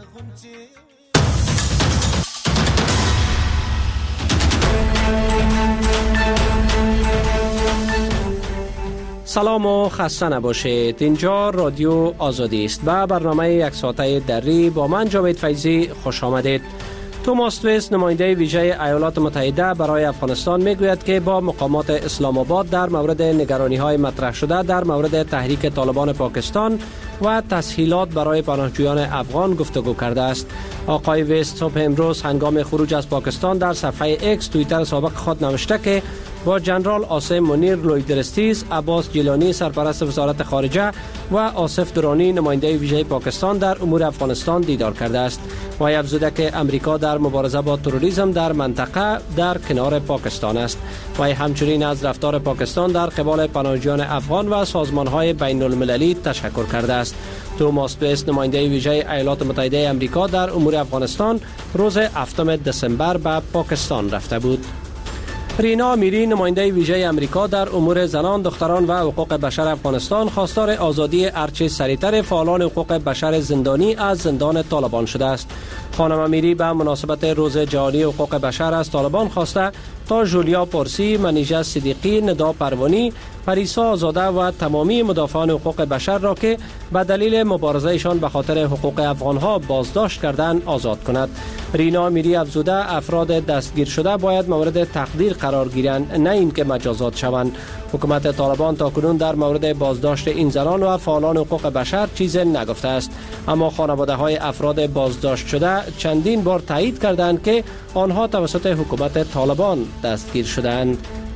سلام و خسته نباشید. اینجا رادیو آزادی است و برنامه یک ساعته دری با من جاوید فیضی خوش آمدید. توماس تویس نماینده ویژه ایالات متحده برای افغانستان میگوید که با مقامات اسلام آباد در مورد نگرانی‌های مطرح شده در مورد تحریک طالبان پاکستان و تسهیلات برای پناهجویان افغان گفتگو کرده است. آقای ویست صبح امروز هنگام خروج از پاکستان در صفحه ایکس توییتر سابق خود نوشته که با جنرال آسم منیر لویدرستیز، عباس جیلانی سرپرست وزارت خارجه و آصف درانی نماینده ویژه پاکستان در امور افغانستان دیدار کرده است. و افزوده که امریکا در مبارزه با تروریسم در منطقه در کنار پاکستان است. و همچنین از رفتار پاکستان در قبال پناهجویان افغان و سازمان‌های بین المللی تشکر کرده است. توماس تویس نماینده ویژه ایالات متحده آمریکا در امور افغانستان روز 7 دسامبر به پاکستان رفته بود. رینا امیری نماینده ویژه آمریکا در امور زنان، دختران و حقوق بشر افغانستان خواستار آزادی هرچه سریعتر فعالان حقوق بشر زندانی از زندان طالبان شده است. خانم امیری به مناسبت روز جهانی حقوق بشر از طالبان خواسته تا جولیا پارسی، منیژه صدیقی، ندا پروانی، پریسا آزاده و تمامی مدافعان حقوق بشر را که به دلیل مبارزهشان به خاطر حقوق افغانها بازداشت کردند آزاد کند. رینا امیری افزوده افراد دستگیر شده باید مورد تقدیر قرار گیرند، نه اینکه مجازات شوند. حکومت طالبان تاکنون در مورد بازداشت این زنان و فعالان حقوق بشر چیزی نگفته است، اما خانواده‌های افراد بازداشت شده چندین بار تایید کردند که آنها توسط حکومت طالبان دستگیر شدند.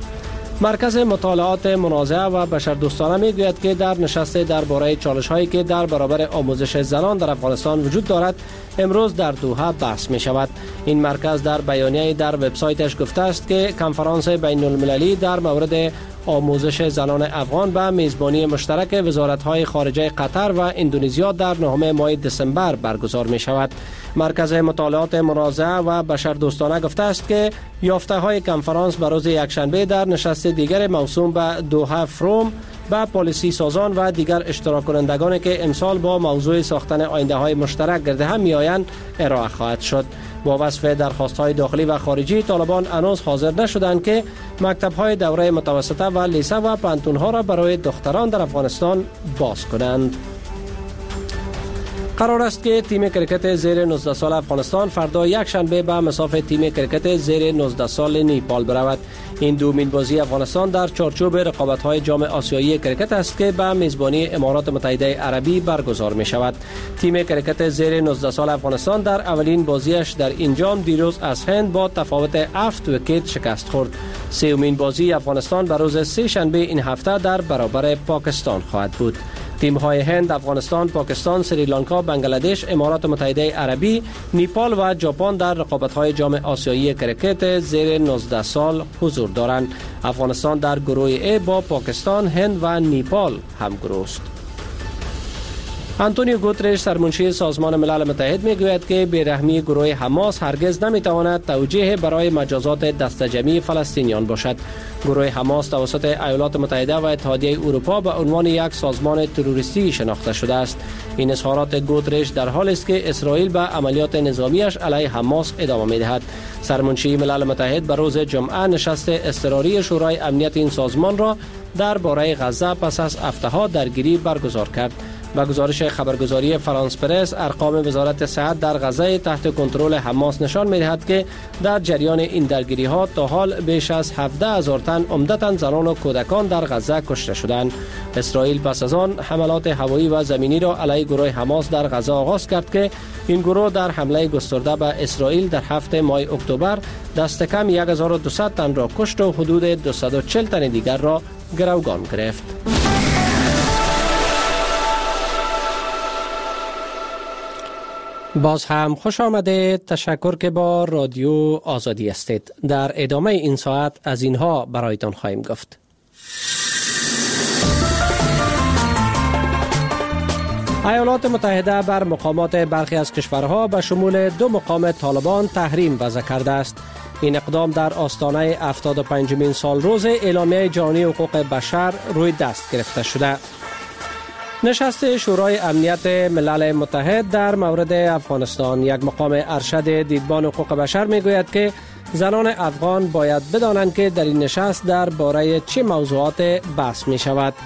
مرکز مطالعات منازعه و بشردوستانه میگوید که در نشست درباره چالش‌هایی که در برابر آموزش زنان در افغانستان وجود دارد امروز در دوحه بحث می شود. این مرکز در بیانیه در وبسایتش گفته است که کنفرانس بین المللی در مورد آموزش زنان افغان به میزبانی مشترک وزارت‌های خارجه قطر و اندونزیا در 9 ماه دسامبر برگزار می شود. مرکز مطالعات منازعه و بشردوستانه گفته است که یافته‌های کنفرانس بر روز یکشنبه در نشست دیگر موسوم به دوحه فروم با پالیسی سازان و دیگر اشتراک کنندگانی که امسال با موضوع ساختن آینده‌های مشترک گرد هم می‌آیند ارائه خواهد شد. با وصف درخواست‌های داخلی و خارجی، طالبان هنوز حاضر نشدند که مکتب‌های دوره متوسطه و لیسه و پانتون‌ها را برای دختران در افغانستان باز کنند. قرار است که تیم کرکت زیر 19 سال افغانستان فردا یک شنبه به مساف تیم کرکت زیر 19 سال نیپال برود. این دومین بازی افغانستان در چارچوب رقابت‌های جام آسیایی کرکت است که به میزبانی امارات متحده عربی برگزار می شود. تیم کرکت زیر 19 سال افغانستان در اولین بازیش در این جام دیروز از هند با تفاوت 7 ویکت شکست خورد. سومین بازی افغانستان بر روز سه شنبه این هفته در برابر پاکستان خواهد بود. تیم‌های هند، افغانستان، پاکستان، سریلانکا، بنگلادش، امارات متحده عربی، نیپال و ژاپن در رقابت‌های جام آسیایی کرکت زیر 19 سال حضور دارند. افغانستان در گروه ای با پاکستان، هند و نیپال همگروه است. آنتونیو گوترش سرمنشی سازمان ملل متحد میگوید که بیرحمی گروه حماس هرگز نمیتواند توجیه برای مجازات دستجمعی فلسطینیان باشد. گروه حماس توسط ایالات متحده و اتحادیه اروپا به عنوان یک سازمان تروریستی شناخته شده است. این اظهارات گوترش در حالی است که اسرائیل به عملیات نظامیش علیه حماس ادامه میدهد. سرمنشی ملل متحد به روز جمعه نشست اضطراری شورای امنیت این سازمان را درباره غزه پس از هفته‌ها درگیری برگزار کرد. با گزارش خبرگزاری فرانس پرس، ارقام وزارت صحت در غزه تحت کنترل حماس نشان می‌دهد که در جریان این درگیری‌ها تا حال بیش از 17,000 تن عمدتاً زنان و کودکان در غزه کشته شدند. اسرائیل پس از آن حملات هوایی و زمینی را علیه گروه حماس در غزه آغاز کرد که این گروه در حمله گسترده به اسرائیل در 7 ماه اکتبر دست کم 1200 تن را کشت و حدود 240 تن دیگر را گروگان گرفت. باز هم خوش آمدید. تشکر که با رادیو آزادی هستید. در ادامه این ساعت از اینها برایتان خواهیم گفت. ایالات متحده بر مقامات برخی از کشورها به شمول 2 مقام طالبان تحریم وضع کرده است. این اقدام در آستانه 75مین سالروز اعلامیه جهانی حقوق بشر روی دست گرفته شده. نشست شورای امنیت ملل متحد در مورد افغانستان. یک مقام ارشد دیدبان حقوق بشر میگوید که زنان افغان باید بدانند که در این نشست در باره چه موضوعات بحث می شود.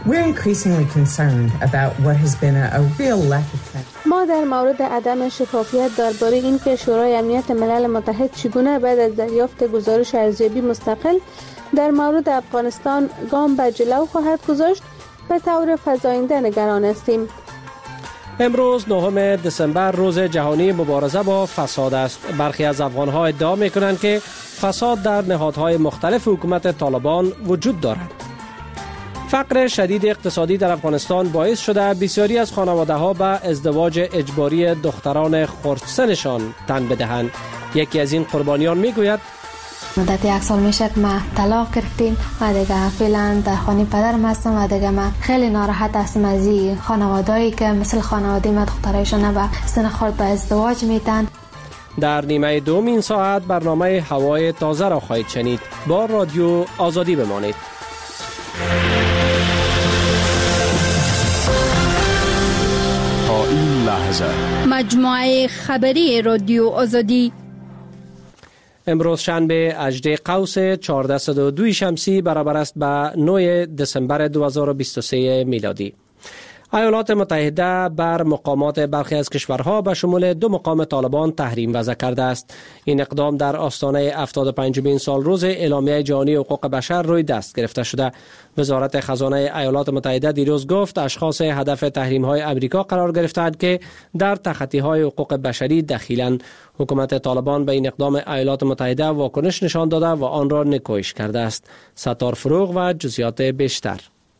ما در مورد عدم شفافیت درباره اینکه شورای امنیت ملل متحد چگونه بعد از دریافت گزارش ارزیابی مستقل در مورد افغانستان گام به جلو خواهد گذاشت به طور فزاینده نگران هستیم. امروز 9 دسامبر روز جهانی مبارزه با فساد است. برخی از افغان‌ها ادعا می‌کنند که فساد در نهادهای مختلف حکومت طالبان وجود دارد. فقر شدید اقتصادی در افغانستان باعث شده بسیاری از خانواده‌ها به ازدواج اجباری دختران خردسنشان تن بدهند. یکی از این قربانیان می‌گوید مدت 1 سال میشه که ما طلاق گرفتیم و دیگه فعلا در خانه پدرم هستم و دیگه من خیلی ناراحت هستم از این خانوادهایی که مثل خانواده من دخترایشان به سن خرد به ازدواج میتن. در نیمه دوم این ساعت برنامه هوای تازه را خواهید شنید. با رادیو آزادی بمانید. تا این لحظه مجموعه خبری رادیو آزادی. امروز شنبه 18 قوس 1402 شمسی برابر است به 9 دسامبر 2023 میلادی. ایالات متحده بر مقامات برخی از کشورها به شمول 2 مقام طالبان تحریم وضع کرده است. این اقدام در آستانه 75مین سال روز اعلامیه جهانی حقوق بشر روی دست گرفته شده. وزارت خزانه ایالات متحده دیروز گفت اشخاص هدف تحریم‌های امریکا قرار گرفتند که در تخطی‌های حقوق بشری دخیلند. حکومت طالبان به این اقدام ایالات متحده واکنش نشان داده و آن را نکوهش کرده است. ستار فروغ و جزئیات بیشتر.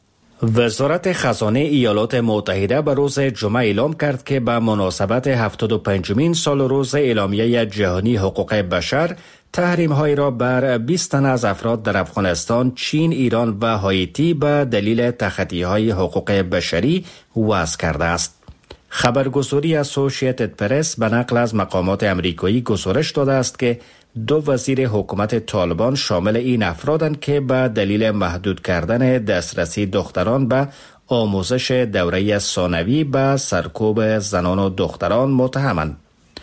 وزارت خزانه ایالات متحده به روز جمعه اعلام کرد که به مناسبت 75مین سال روز اعلامیه جهانی حقوق بشر تحریم‌های را بر 20 تن از افراد در افغانستان، چین، ایران و هایتی به دلیل تخطی‌های حقوق بشری وضع کرده است. خبرگزاری اسوسییتد پرس به نقل از مقامات امریکایی گزارش داده است که 2 وزیر حکومت طالبان شامل این افرادند که به دلیل محدود کردن دسترسی دختران به آموزش دوره ثانوی به سرکوب زنان و دختران متهمند.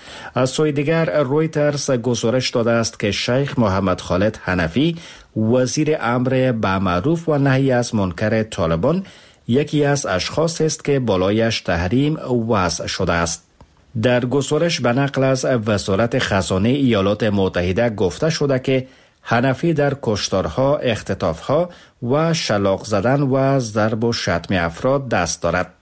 از سوی دیگر رویترز گزارش داده است که شیخ محمد خالد حنفی وزیر امر بالمعروف و نهی از منکر طالبان یکی از اشخاص است که بالایش تحریم وضع شده است. در گزارش به نقل از وزارت خزانه ایالات متحده گفته شده که حنفی در کشتارها، اختطافها و شلاق زدن و ضرب و شتم افراد دست دارد.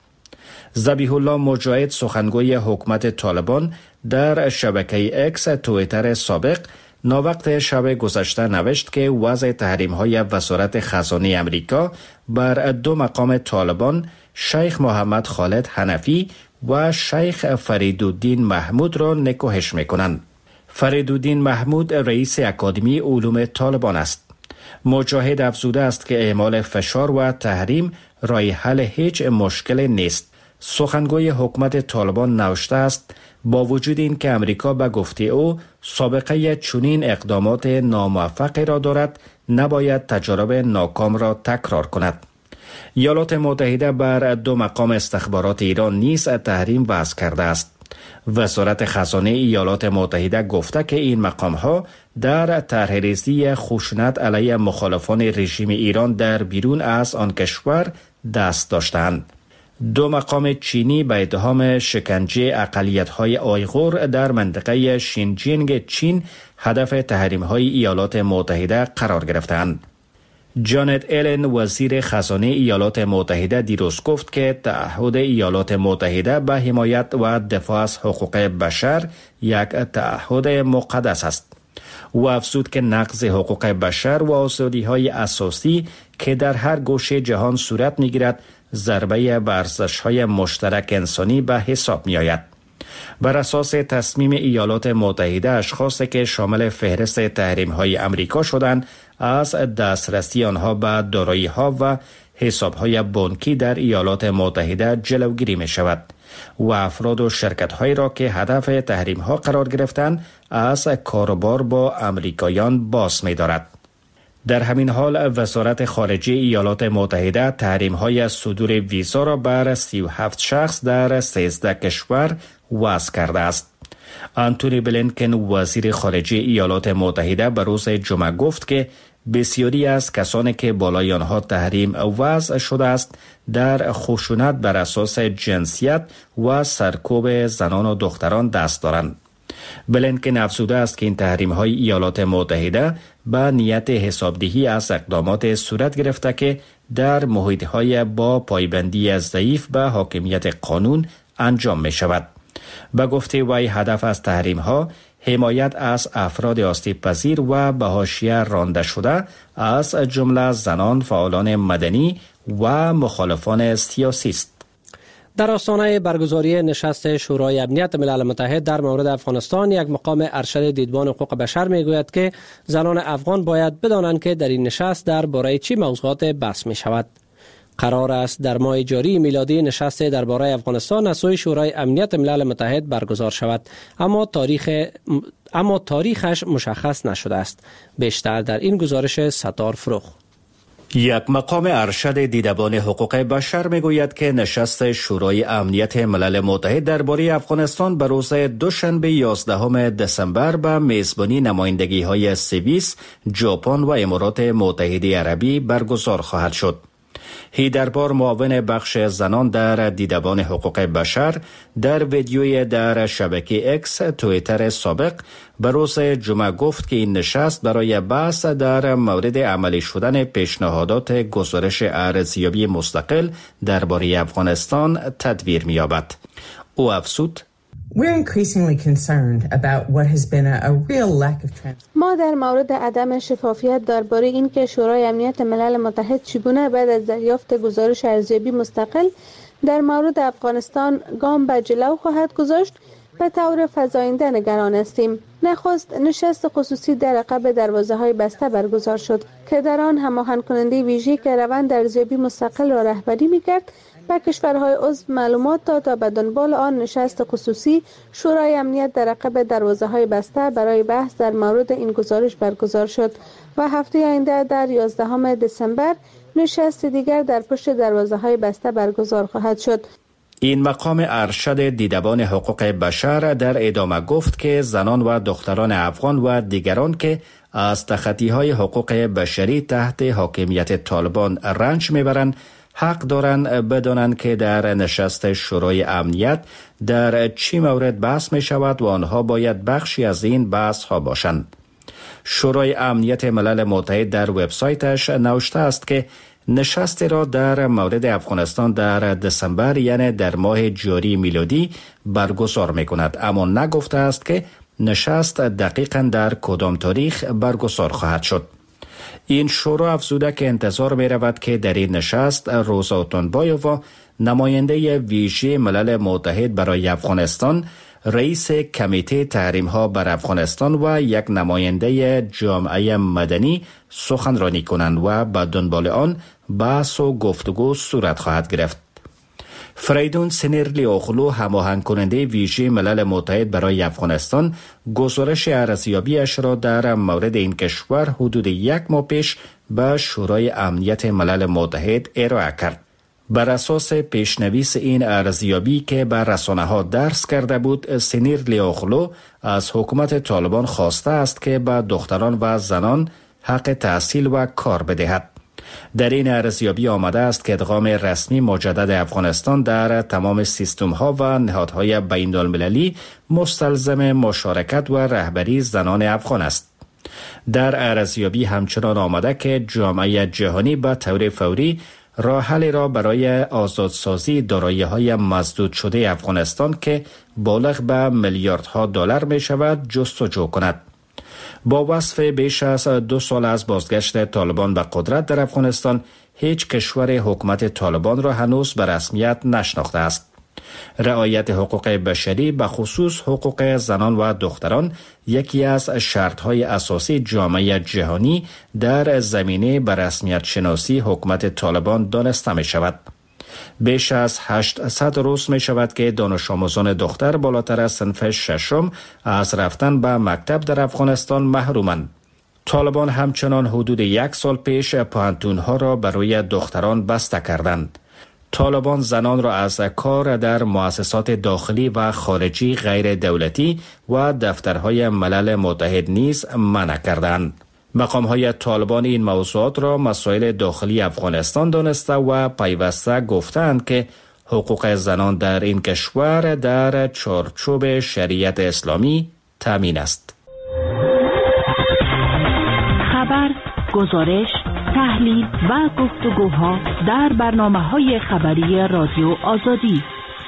ذبیح الله مجاهد سخنگوی حکومت طالبان در شبکه اکس توییتر سابق ناوقت شب گذشته نوشت که وضع تحریم‌های وزارت خزانه امریکا بر 2 مقام طالبان، شیخ محمد خالد حنفی و شیخ فریدالدین محمود را نکوهش می‌کنند. فریدالدین محمود رئیس اکادمی علوم طالبان است. مجاهد افزوده است که اعمال فشار و تحریم راه حل هیچ مشکل نیست. سخنگوی حکومت طالبان نوشته است با وجود این که امریکا به گفته او سابقه چنین اقدامات ناموفقی را دارد، نباید تجارب ناکام را تکرار کند. ایالات متحده بر 2 مقام استخبارات ایران نیز تحریم وضع کرده است. وزارت خزانه ایالات متحده گفته که این مقام‌ها در طرح‌ریزی خشونت علیه مخالفان رژیم ایران در بیرون از آن کشور دست داشتند. 2 مقام چینی به اتهام شکنجه اقلیت‌های آیغور در منطقه شینجینگ چین هدف تحریم‌های ایالات متحده قرار گرفتند. جانت ایلن وزیر خزانه ایالات متحده دیروز گفت که تعهد ایالات متحده به حمایت و دفاع از حقوق بشر یک تعهد مقدس است. او افزود که نقض حقوق بشر و آزادی‌های اساسی که در هر گوشه جهان صورت می‌گیرد ضربه به ارزش‌های مشترک انسانی به حساب می‌آید. بر اساس تصمیم ایالات متحده اشخاصی که شامل فهرست تحریم‌های امریکا شدند از دسترسی آنها به دارایی‌ها و حساب‌های بانکی در ایالات متحده جلوگیری می‌شود و افراد و شرکت‌هایی را که هدف تحریم‌ها قرار گرفتند از کاروبار با امریکایان باز می‌دارد. در همین حال وزارت خارجه ایالات متحده تحریم‌های صدور ویزا را بر 37 شخص در 13 کشور وضع کرده است. آنتونی بلینکن وزیر خارجه ایالات متحده به روز جمعه گفت که بسیاری از کسانی که بالای آنها تحریم وضع شده است در خشونت بر اساس جنسیت و سرکوب زنان و دختران دست دارند. بلینکن افزوده است که این تحریم‌های ایالات متحده با نیت حسابدهی از اقدامات صورت گرفته که در محیط‌های با پایبندی ضعیف به حاکمیت قانون انجام می شود. به گفته وی هدف از تحریم‌ها حمایت از افراد آسیب پذیر و به حاشیه رانده شده از جمله زنان، فعالان مدنی و مخالفان سیاسی است. در آستانه برگزاری نشست شورای امنیت ملل متحد در مورد افغانستان، یک مقام ارشد دیدبان حقوق بشر میگوید که زنان افغان باید بدانند که در این نشست درباره چه موضوعات بحث می شود. قرار است در ماه جاری میلادی نشست درباره افغانستان از سوی شورای امنیت ملل متحد برگزار شود، اما تاریخش مشخص نشده است. بیشتر در این گزارش ستار فروغ. یک مقام ارشد دیدبان حقوق بشر میگوید که نشست شورای امنیت ملل متحد درباره افغانستان به روز دوشنبه 11 دسامبر به میزبانی نمایندگی‌های سوئیس، ژاپن و امارات متحده عربی برگزار خواهد شد. هیدربار معاون بخش زنان در دیدبان حقوق بشر در ویدیوی در شبکه اکس توییتر سابق به روز جمعه گفت که این نشست برای بحث در مورد عملی شدن پیشنهادات گزارش ارزیابی مستقل درباره افغانستان تدویر می‌یابد. او افزود: ما در مورد عدم شفافیت درباره این که شورای امنیت ملل متحد چگونه بعد از دریافت گزارش ارزیابی مستقل در مورد افغانستان گام به جلو خواهد گذاشت به طور فزاینده نگران هستیم. نخست نشست خصوصی در عقب دروازه‌های بسته برگزار شد که در آن هماهنگ کننده ویژه‌ای که روند ارزیابی مستقل را رهبری می‌کرد به کشورهای عضو معلومات داد تا به دنبال آن نشست خصوصی شورای امنیت در عقب دروازه‌های بسته برای بحث در مورد این گزارش برگزار شد و هفته آینده در 11 دسامبر نشست دیگر در پشت دروازه‌های بسته برگزار خواهد شد. این مقام ارشد دیدبان حقوق بشر در ادامه گفت که زنان و دختران افغان و دیگران که از تخطی‌های حقوق بشری تحت حاکمیت طالبان رنج میبرند حق دارند بدانند که در نشست شورای امنیت در چه مورد بحث می شود و آنها باید بخشی از این بحث ها باشند. شورای امنیت ملل متحد در وبسایتش نوشته است که نشست را در مورد افغانستان در دسامبر یعنی در ماه جاری میلادی برگزار می کند، اما نگفته است که نشست دقیقاً در کدام تاریخ برگزار خواهد شد. این شورا افزوده که انتظار می رود که در این نشست روزا تونبایووا، نماینده ویژه ملل متحد برای افغانستان، رئیس کمیته تحریم ها بر افغانستان و یک نماینده جامعه مدنی سخنرانی کنند و به دنبال آن بحث و گفتگو صورت خواهد گرفت. فریدون سنیرلیوغلو، هماهنگ کننده ویژه ملل متحد برای افغانستان، گزارش ارزیابیش را در مورد این کشور حدود یک ماه پیش به شورای امنیت ملل متحد ارائه کرد. بر اساس پیشنویس این ارزیابی که بر رسانه‌ها درس کرده بود، سنیرلیوغلو از حکومت طالبان خواسته است که به دختران و زنان حق تحصیل و کار بدهد. در این ارزیابی آمده است که ادغام رسمی مجدد افغانستان در تمام سیستم‌ها و نهادهای بین‌المللی مستلزم مشارکت و رهبری زنان افغان است. در ارزیابی همچنان آمده که جامعه جهانی به طور فوری راه حلی را برای آزادسازی دارایی‌های مسدود شده افغانستان که بالغ به میلیاردها دلار می شود جستجو کند. با وصف بیش از 2 سال از بازگشت طالبان به قدرت در افغانستان، هیچ کشور حکومت طالبان را هنوز به رسمیت نشناخته است. رعایت حقوق بشری، به خصوص حقوق زنان و دختران، یکی از شرطهای اساسی جامعه جهانی در زمینه به رسمیت شناسی حکومت طالبان دانسته می شود. بیش از 800 روز می شود که دانش آموزان دختر بالاتر از صنف 6 از رفتن به مکتب در افغانستان محرومند. طالبان همچنان حدود 1 سال پیش پوهنتون‌ها را برای دختران بسته کردند. طالبان زنان را از کار در مؤسسات داخلی و خارجی غیر دولتی و دفترهای ملل متحد نیز منع کردند. مقام‌های طالبان این موضوعات را مسائل داخلی افغانستان دانسته و پیوسته گفتند که حقوق زنان در این کشور در چارچوب شریعت اسلامی تامین است. خبر، گزارش، تحلیل و گفتگوها در برنامه‌های خبری رادیو آزادی.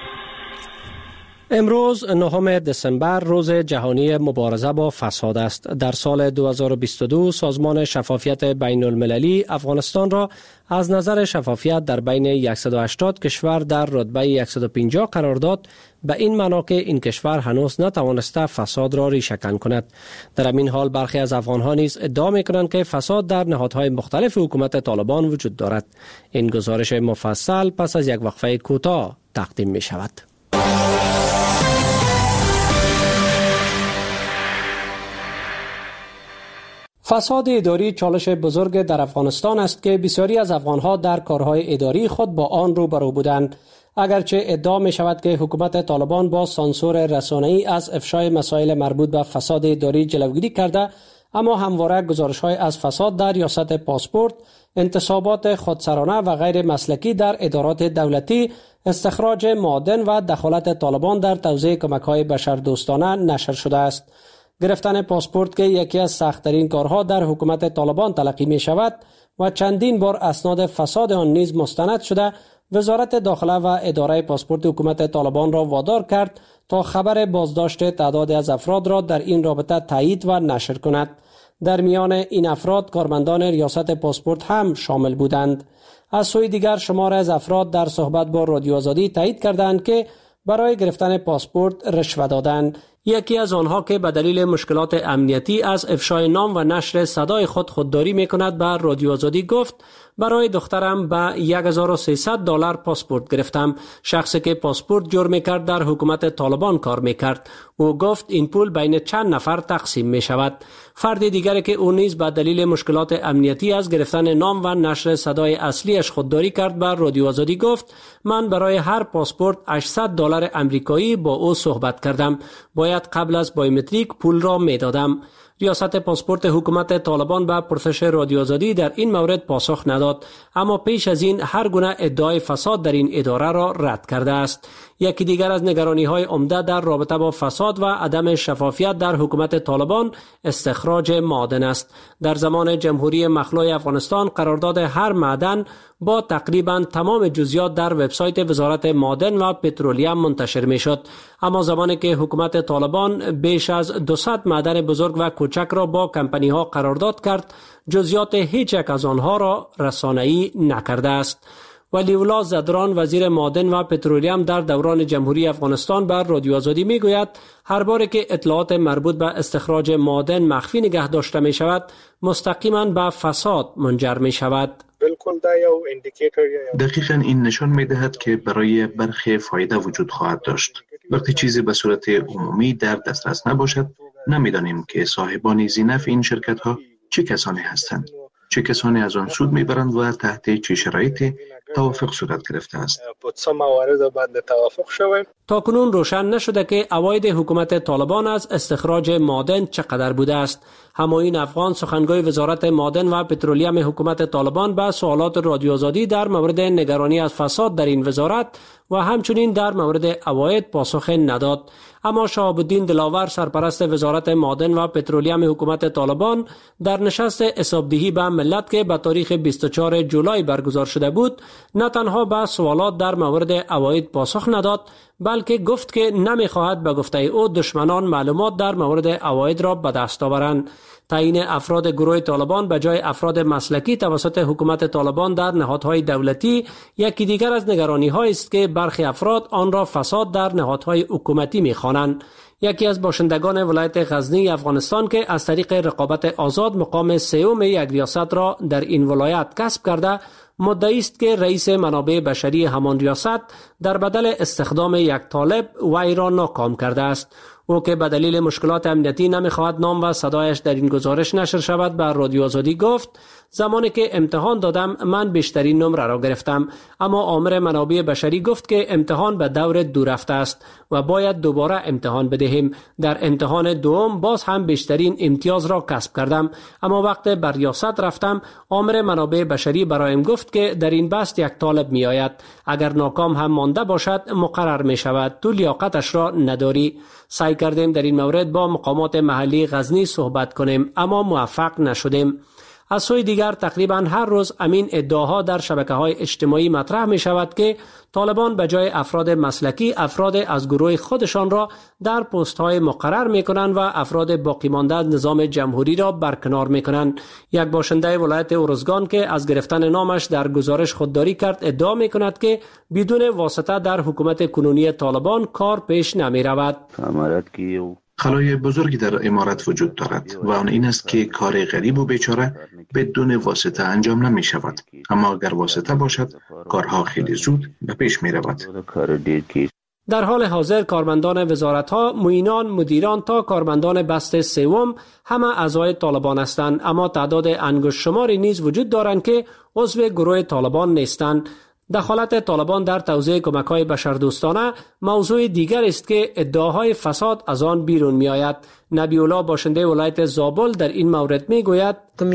امروز 9 دسامبر روز جهانی مبارزه با فساد است. در سال 2022 سازمان شفافیت بین المللی افغانستان را از نظر شفافیت در بین 180 کشور در رتبه 150 قرار داد، به این معنا که این کشور هنوز نتوانسته فساد را ریشه‌کن کند. در این حال برخی از افغان‌ها نیز ادعا می‌کنند که فساد در نهادهای مختلف حکومت طالبان وجود دارد. این گزارش مفصل پس از یک وقفه کوتاه تقدیم می‌شود. فساد اداری چالش بزرگ در افغانستان است که بسیاری از افغانها در کارهای اداری خود با آن روبرو بودند. اگرچه ادعا می شود که حکومت طالبان با سانسور رسانه‌ای از افشای مسائل مربوط به فساد اداری جلوگیری کرده، اما همواره گزارش‌های از فساد در ریاست پاسپورت، انتصابات خودسرانه و غیر مسلکی در ادارات دولتی، استخراج معادن و دخالت طالبان در توزیع کمک‌های بشردوستانه نشر شده است. گرفتن پاسپورت که یکی از سخت‌ترین کارها در حکومت طالبان تلقی می شود و چندین بار اسناد فساد آن نیز مستند شده، وزارت داخله و اداره پاسپورت حکومت طالبان را وادار کرد تا خبر بازداشت تعدادی از افراد را در این رابطه تایید و نشر کند. در میان این افراد کارمندان ریاست پاسپورت هم شامل بودند. از سوی دیگر شمار از افراد در صحبت با رادیو آزادی تایید کردند که برای گرفتن پاسپورت رشوه دادند. یکی از آنها که به دلیل مشکلات امنیتی از افشای نام و نشر صدای خودداری می‌کند به رادیو آزادی گفت برای دخترم به $1300 پاسپورت گرفتم. شخصی که پاسپورت جور می‌کرد در حکومت طالبان کار می‌کرد. او گفت این پول بین چند نفر تقسیم می‌شود. فرد دیگری که او نیز به دلیل مشکلات امنیتی از گرفتن نام و نشر صدای اصلیش خودداری کرد به رادیو آزادی گفت من برای هر پاسپورت $800 آمریکایی با او صحبت کردم. باید قبل از بایومتریک پول را می‌دادم. ریاست پاسپورت حکومت طالبان به پرسش رادیو آزادی در این مورد پاسخ نداد، اما پیش از این هر گونه ادعای فساد در این اداره را رد کرده است. یکی دیگر از نگرانی‌های عمده در رابطه با فساد و عدم شفافیت در حکومت طالبان استخراج معادن است. در زمان جمهوری مخلوع افغانستان قرارداد هر معدن با تقریبا تمام جزئیات در وبسایت وزارت معادن و پترولیم منتشر می‌شد، اما زمانی که حکومت طالبان بیش از 200 معدن بزرگ و کوچک را با کمپانی‌ها قرارداد کرد، جزئیات هیچ یک از آنها را رسانه‌ای نکرده است. ولی‌الله زدران وزیر معادن و پترولیم در دوران جمهوری افغانستان بر رادیو آزادی میگوید هر بار که اطلاعات مربوط به استخراج معادن مخفی نگه داشته می شود مستقیما به فساد منجر می شود. دقیقاً این نشان می دهد که برای برخی فایده وجود خواهد داشت. وقتی چیزی به صورت عمومی در دسترس نباشد، نمیدانیم که صاحبان زینف این شرکت ها چه کسانی هستند، چه کسانی از آن سود میبرند و تحت چه شرایطی توافق صورت گرفته است. تاکنون روشن نشده که عواید حکومت طالبان از استخراج معادن چقدر بوده است. همایون افغان سخنگوی وزارت معادن و پترولیم حکومت طالبان به سوالات رادیو آزادی در مورد نگرانی از فساد در این وزارت و همچنین در مورد عواید پاسخ نداد. اما شهاب الدین دلاور سرپرست وزارت معادن و پترولیم حکومت طالبان در نشست حسابدهی به ملت که به تاریخ 24 جولای برگزار شده بود نه تنها به سوالات در مورد عواید پاسخ نداد، بلکه گفت که نمیخواهد به گفته او دشمنان معلومات در مورد عواید را به دست آورند. تعیین افراد گروه طالبان به جای افراد مسلکی توسط حکومت طالبان در نهادهای دولتی یکی دیگر از نگرانی‌هایی است که برخی افراد آن را فساد در نهادهای حکومتی می‌خوانند. یکی از باشندگان ولایت غزنی افغانستان که از طریق رقابت آزاد مقام سوم یک ریاست را در این ولایت کسب کرده، مدعی است که رئیس منابع بشری همان ریاست در بدل استخدام یک طالب وی را ناکام کرده است. او که به دلیل مشکلات امنیتی نمیخواهد نام و صدایش در این گزارش نشر شود به رادیو آزادی گفت زمانی که امتحان دادم من بیشترین نمره را گرفتم، اما آمر منابع بشری گفت که امتحان به دور دو رفته است و باید دوباره امتحان بدهیم. در امتحان دوم باز هم بیشترین امتیاز را کسب کردم، اما وقت بر ریاست رفتم آمر منابع بشری برایم گفت که در این بست یک طالب می آید، اگر ناکام هم مانده باشد مقرر می شود، تو لیاقتش را نداری. سعی کردیم در این مورد با مقامات محلی غزنی صحبت کنیم اما موفق نشدیم. از سوی دیگر تقریبا هر روز امین ادعاها در شبکه‌های اجتماعی مطرح می شود که طالبان به جای افراد مسلکی افراد از گروه خودشان را در پست‌های مقرر می کنند و افراد باقی مانده از نظام جمهوری را برکنار می کنند. یک باشنده ولایت ارزگان که از گرفتن نامش در گزارش خودداری کرد ادعا می کند که بدون واسطه در حکومت کنونی طالبان کار پیش نمی رود. خلای بزرگی در امارت وجود دارد و آن این است که کار غریب و بیچاره بدون واسطه انجام نمی شود، اما اگر واسطه باشد کارها خیلی زود به پیش می رود. در حال حاضر کارمندان وزارت‌ها، معینان، مدیران تا کارمندان بست سوم همه اعضای طالبان هستند، اما تعداد انگشت شماری نیز وجود دارند که عضو گروه طالبان نیستند. دخالت طالبان در توزیع کمک‌های بشردوستانه موضوع دیگر است که ادعاهای فساد از آن بیرون می آید. نبی‌الله باشنده ولایت زابل در این مورد می گوید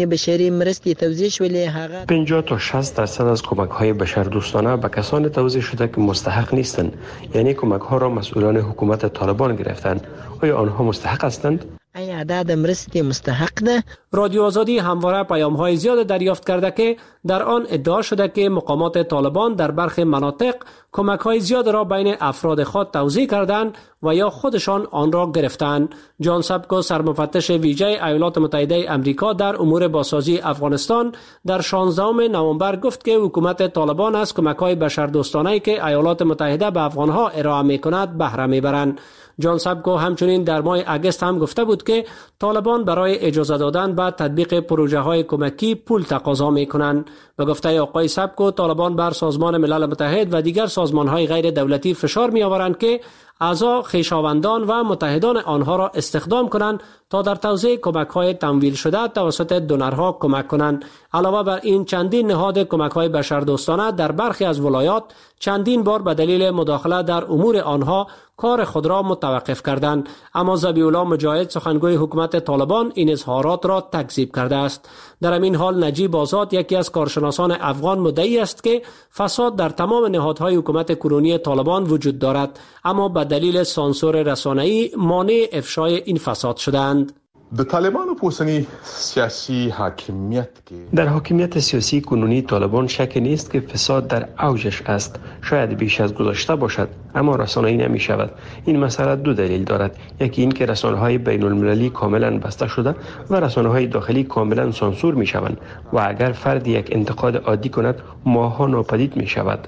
50 تا 60% از کمک‌های بشردوستانه به کسان توزیع شده که مستحق نیستند، یعنی کمک‌ها را مسئولان حکومت طالبان گرفتند. آیا آنها مستحق هستند؟ ای عدد مرستی مستحق ده؟ رادیو آزادی همواره پیام‌های زیاد دریافت کرده که در آن ادعا شده که مقامات طالبان در برخی مناطق کمک‌های زیاد را بین افراد خود توزیع کردند و یا خودشان آن را گرفتند. جان سبکو سرمفتش ویژه ایالات متحده آمریکا در امور بازسازی افغانستان در 16 نوامبر گفت که حکومت طالبان از کمک‌های بشردوستانه‌ای که ایالات متحده به افغان‌ها ارائه می‌کند بهره می‌برند. جان سبکو همچنین در ماه اگست هم گفته بود که طالبان برای اجازه دادن به تطبیق پروژه های کمکی پول تقاضا می کنند. به گفته آقای سبکو طالبان بر سازمان ملل متحد و دیگر سازمان های غیر دولتی فشار می آورند که اعضا خویشاوندان و متحدان آنها را استخدام کنند تا در توزیع کمک‌های تمویل شده توسط دونرها کمک کنند. علاوه بر این چندین نهاد کمک‌های بشردوستانه در برخی از ولایات چندین بار به دلیل مداخله در امور آنها کار خود را متوقف کردند، اما ذبیح‌الله مجاهد سخنگوی حکومت طالبان این اظهارات را تکذیب کرده است. در همین حال نجیب آزاد یکی از کارشناسان افغان مدعی است که فساد در تمام نهادهای حکومت کنونی طالبان وجود دارد، اما به دلیل سانسور رسانه‌ای مانع افشای این فساد شدند. در حاکمیت سیاسی کنونی طالبان شک نیست که فساد در اوجش است. شاید بیش از گذشته باشد، اما رسانه‌ای نمی شود. این مسئله دو دلیل دارد. یکی این که رسانه‌های بین المللی کاملا بسته شده و رسانه‌های داخلی کاملا سانسور می شوند و اگر فردی یک انتقاد عادی کند ماه‌ها ناپدید می شود.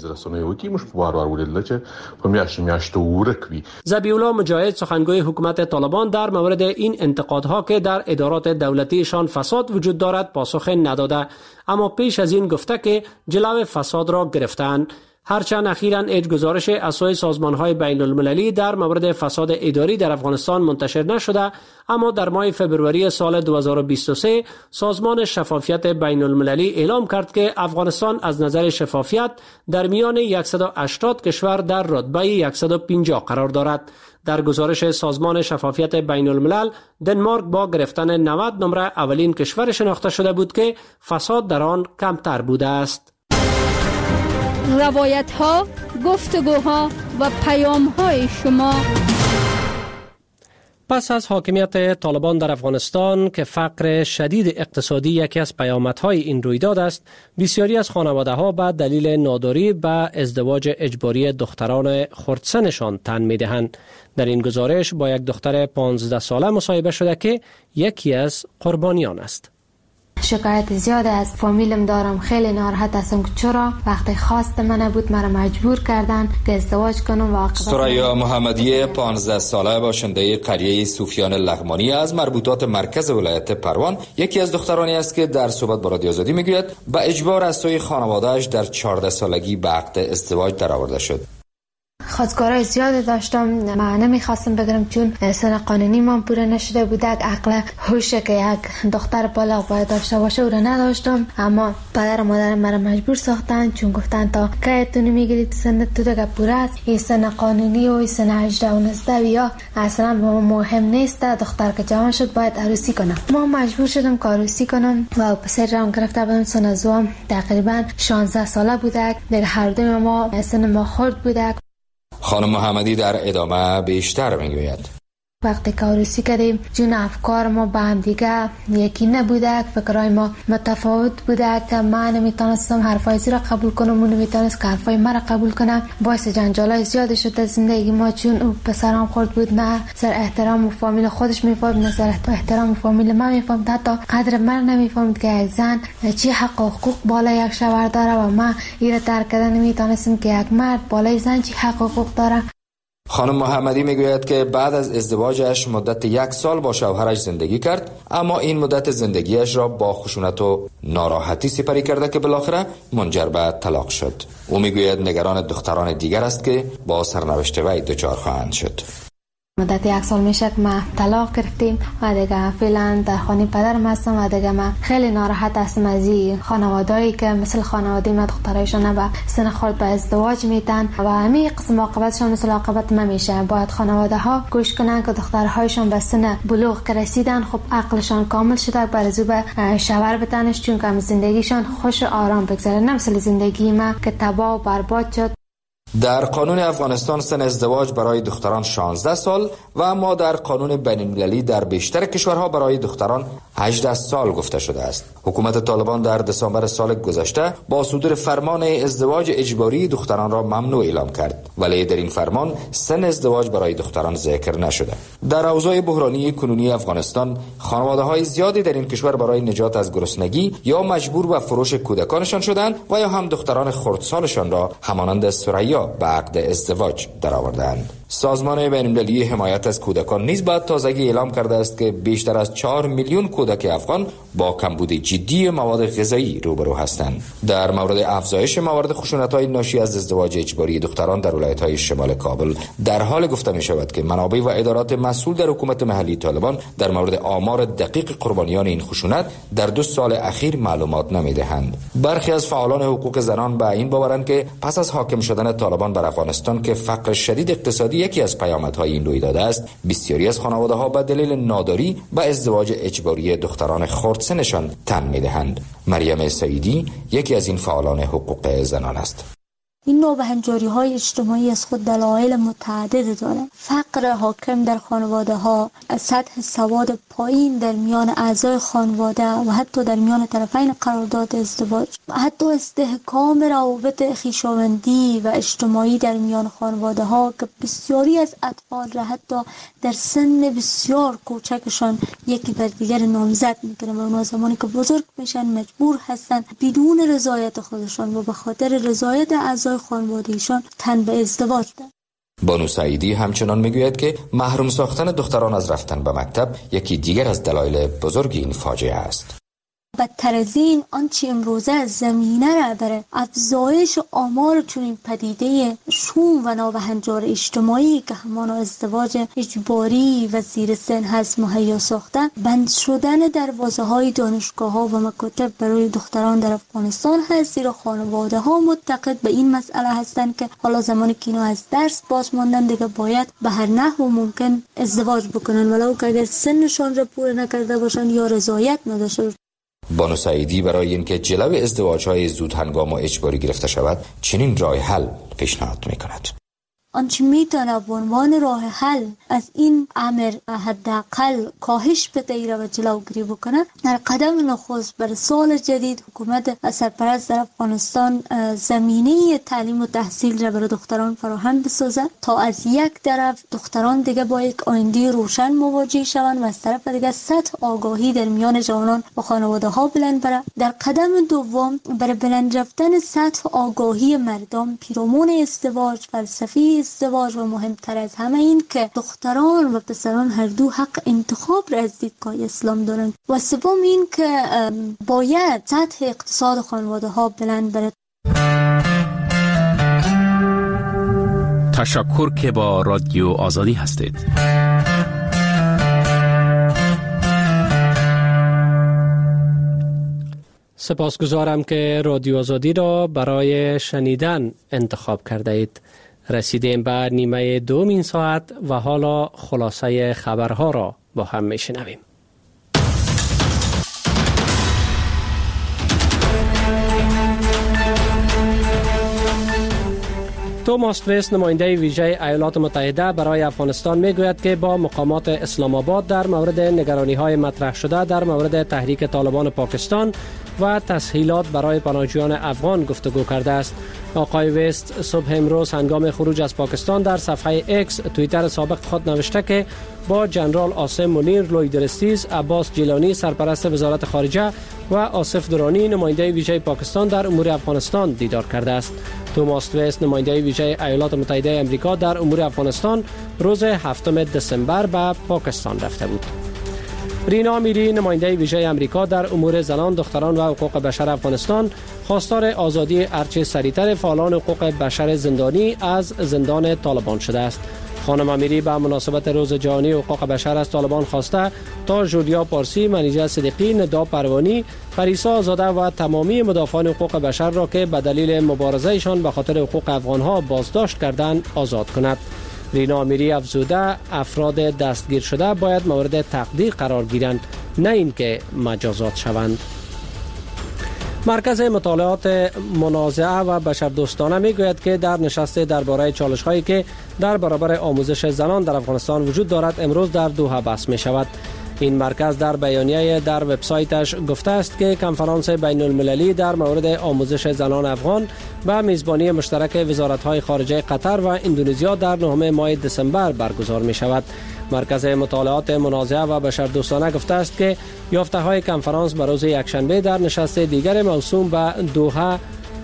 ذبیح‌الله مجاهد سخنگوی حکومت طالبان در مورد این انتقادها که در ادارات دولتیشان فساد وجود دارد پاسخ نداده، اما پیش از این گفته که جلو فساد را گرفتند. هرچند اخیراً هیچ گزارش اساسی سازمان‌های بین المللی در مورد فساد اداری در افغانستان منتشر نشده، اما در ماه فبروری سال 2023 سازمان شفافیت بین المللی اعلام کرد که افغانستان از نظر شفافیت در میان 180 کشور در رتبه 150 قرار دارد. در گزارش سازمان شفافیت بین الملل دنمارک با گرفتن 90 نمره اولین کشور شناخته شده بود که فساد در آن کمتر بوده است. روایت ها، گفتگوها و پیام های شما. پس از حاکمیت طالبان در افغانستان که فقر شدید اقتصادی یکی از پیامدهای این رویداد است، بسیاری از خانواده‌ها به دلیل ناداری به ازدواج اجباری دختران خردسنشان تن می‌دهند. در این گزارش با یک دختر 15 ساله مصاحبه شده که یکی از قربانیان است. شکایت زیاد از فامیلم دارم، خیلی ناراحت هستم که چرا وقتی خواست من بود مرا مجبور کردن که ازدواج کنم. و ثریا محمدی 15 ساله باشنده قریه صوفیان لغمانی از مربوطات مرکز ولایت پروان یکی از دخترانی است که در صحبت با رادیو آزادی میگوید به اجبار از سوی خانواده‌اش در 14 سالگی به عقد ازدواج درآورده شد. خواستگارای زیادی داشتم. من نمیخواستم بگیرم چون سن قانونی من پوره نشده بوده. عقل هوشی که یک دختر بالغ باید داشته باشه او را نداشتم. اما پدر و مادر مرا مجبور ساختن چون گفتن تا که تو نمیگیری سن تو دیگه پوره است. این سن قانونی و این سن 18 و 19 یا اصلا مهم نیست. دختر که جوان شد باید عروسی کنه. ما مجبور شدم که عروسی کنم و پسر جام گرفته بودم. سن ازوام تقریبا 16 ساله بوده. دیگه هر دوی ما سن ما خورد بوده. خانم محمدی در ادامه بیشتر میگوید وقتی که عروسی کردیم جون افکار ما با هم دیگه یکی نبوده. فکرهای ما متفاوت بوده که من نمیتونستم حرفای زی را قبول کنم و نمیتونست که حرفای مرا قبول کنم. باعث جنجالای زیادی شده زندگی ما چون او پسرم خورد بود. نه سر احترام و فامیل خودش میفهمید نه سر احترام و فامیل من میفهمید. حتی قدر من نمیفهمید که یک زن چی حق و حقوق بالای یک شوهر داره و من این درک کردن نمیتونستم که یک مرد بالای زن چی حق و حقوق داره. خانم محمدی میگوید که بعد از ازدواجش مدت 1 سال با شوهرش زندگی کرد، اما این مدت زندگیش را با خشونت و ناراحتی سپری کرده که بالاخره منجر به طلاق شد. او میگوید نگران دختران دیگر است که با سرنوشت وی دچار خواهند شد. مدت 1 سال میشه که ما طلاق گرفتیم و دیگه فعلا در خانه پدرم هستم و دیگه من خیلی ناراحت هستم از این خانوادهایی که مثل خانواده من دخترایشان به سن خورد به ازدواج میتن و همین قسم عاقبتشان مثل عاقبت من میشه. باید خانواده ها گوش کنن که دخترهایشان به سن بلوغ که رسیدن خب عقلشان کامل شده برزو به شوهر بتنش چون که زندگیشان خوش و آرام بگذره نه مثل زندگی من که تباه و برباد شد. در قانون افغانستان سن ازدواج برای دختران 16 سال و اما در قانون بین‌المللی در بیشتر کشورها برای دختران 18 سال گفته شده است. حکومت طالبان در دسامبر سال گذشته با صدور فرمان ازدواج اجباری دختران را ممنوع اعلام کرد، ولی در این فرمان سن ازدواج برای دختران ذکر نشده. در اوضاع بحرانی کنونی افغانستان خانواده‌های زیادی در این کشور برای نجات از گرسنگی یا مجبور به فروش کودکانشان شدند و یا هم دختران خردسالشان را همانند ثریا به عقد ازدواج درآوردند. سازمان بین‌المللی حمایت از کودکان نیز بعد تازگی اعلام کرده است که بیشتر از 4 میلیون کودک افغان با کمبود جدی مواد غذایی روبرو هستند. در مورد افزایش موارد خشونت‌های ناشی از ازدواج اجباری دختران در ولایت‌های شمال کابل در حال گفته می‌شود که منابع و ادارات مسئول در حکومت محلی طالبان در مورد آمار دقیق قربانیان این خشونت در 2 سال اخیر معلومات نمی‌دهند. برخی از فعالان حقوق زنان به این باورند که پس از حاکم شدن طالبان بر افغانستان که فقر شدید اقتصادی یکی از پیامدهای این رویداد است، بسیاری از خانواده‌ها به دلیل ناداری به ازدواج اجباری دختران خردسنشان تن می‌دهند. مریم سعیدی یکی از این فعالان حقوق زنان است. این نوع بهنجاری‌های اجتماعی از خود دلایل متعدد دارد. فقر حاکم در خانواده‌ها، سطح سواد پایین در میان اعضای خانواده و حتی در میان طرفین قرارداد ازدواج، حتی استحکام روابط خویشاوندی و اجتماعی در میان خانواده‌ها که بسیاری از اطفال را حتی در سن بسیار کوچکشان یکی بر دیگر نامزد می‌کنند و اونها زمانی که بزرگ میشن مجبور هستند بدون رضایت خودشان و به خاطر رضایت اعضای خانواده‌شان تن به ازدواج دهند. بانو سعیدی همچنان میگوید که محروم ساختن دختران از رفتن به مکتب یکی دیگر از دلایل بزرگ این فاجعه است. بدتر از این آنچه امروزه زمینه را برای افزایش آمار چنین پدیده شوم و نابهنجار اجتماعی که همان ازدواج اجباری و زیر سن هست مهیا ساخته، بند شدن دروازه‌های دانشگاه‌ها و مکاتب برای دختران در افغانستان هست، زیرا خانواده‌ها معتقد به این مسئله هستند که حالا زمانی که اینا از درس باز ماندن دیگه باید به هر نحو ممکن ازدواج بکنن ولو که اگر سنشان را پوره نکرده باشن یا رضایت نداشته. بانو سعیدی برای اینکه جلوی ازدواج‌های زود هنگام و اجباری گرفته شود چنین راه حل پیشنهاد می‌کند. آنچه میتونه به عنوان راه حل از این امر حداقل کاهش بده و جلوگیری بکنه، در قدم نخست برای سال جدید حکومت سرپرست در افغانستان زمینه تعلیم و تحصیل را برای دختران فراهم بسازد تا از یک طرف دختران دیگه با یک آینده روشن مواجه شوند و از طرف دیگه سطح آگاهی در میان جوانان و خانواده ها بلند بره. در قدم دوم برای بلند رفتن سطح آگاهی مردم پیرامون ازدواج، فلسفه ازدواج و مهمتر از همه این که دختران و پسران هر دو حق انتخاب را از دیدگاه اسلام دارند و سوم این که باید سطح اقتصاد خانواده ها بلند بره. تشکر که با رادیو آزادی هستید. سپاسگزارم که رادیو آزادی را برای شنیدن انتخاب کرده اید. رسیدیم به نیمه دوم این ساعت و حالا خلاصه خبرها را با هم میشنویم. توماس ویست نماینده ویژه ایالات متحده برای افغانستان میگوید که با مقامات اسلام آباد در مورد نگرانی‌های مطرح شده در مورد تحریک طالبان پاکستان و تسهیلات برای پناهجویان افغان گفتگو کرده است. آقای ویست صبح امروز هنگام خروج از پاکستان در صفحه اکس توییتر سابق خود نوشته که با جنرال آسم منیر لویدرستیز، عباس جیلانی سرپرست وزارت خارجه و آصف درانی نماینده ویژه پاکستان در امور افغانستان دیدار کرده است. توماس ویست نماینده ویژه ایالات متحده آمریکا در امور افغانستان روز 7 دسامبر به پاکستان رفته بود. رینا میری نماینده ویژه آمریکا در امور زنان، دختران و حقوق بشر افغانستان خواستار آزادی هرچه سریعتر فعالان حقوق بشر زندانی از زندان طالبان شده است. خانم میری به مناسبت روز جهانی حقوق بشر از طالبان خواسته تا جولیا پارسی، منیژه صدیقی، ندا پروانی، پریسا آزاده و تمامی مدافعان حقوق بشر را که به دلیل مبارزهشان به خاطر حقوق افغانها بازداشت کردند آزاد کند. رینا میری افزوده افراد دستگیر شده باید مورد تقدیر قرار گیرند، نه اینکه مجازات شوند. مرکز مطالعات منازعه و بشردوستانه میگوید که در نشست درباره چالش‌هایی که در برابر آموزش زنان در افغانستان وجود دارد امروز در دوحه بحث می شود. این مرکز در بیانیه در وبسایتش گفته است که کنفرانس بین المللی در مورد آموزش زنان افغان به میزبانی مشترک وزارت‌های خارجه قطر و اندونزیا در 9 ماه دسامبر برگزار می شود. مرکز مطالعات منازعه و بشردوستانه گفته است که یافته‌های کنفرانس به روز یکشنبه در نشست دیگر موسوم به دوحه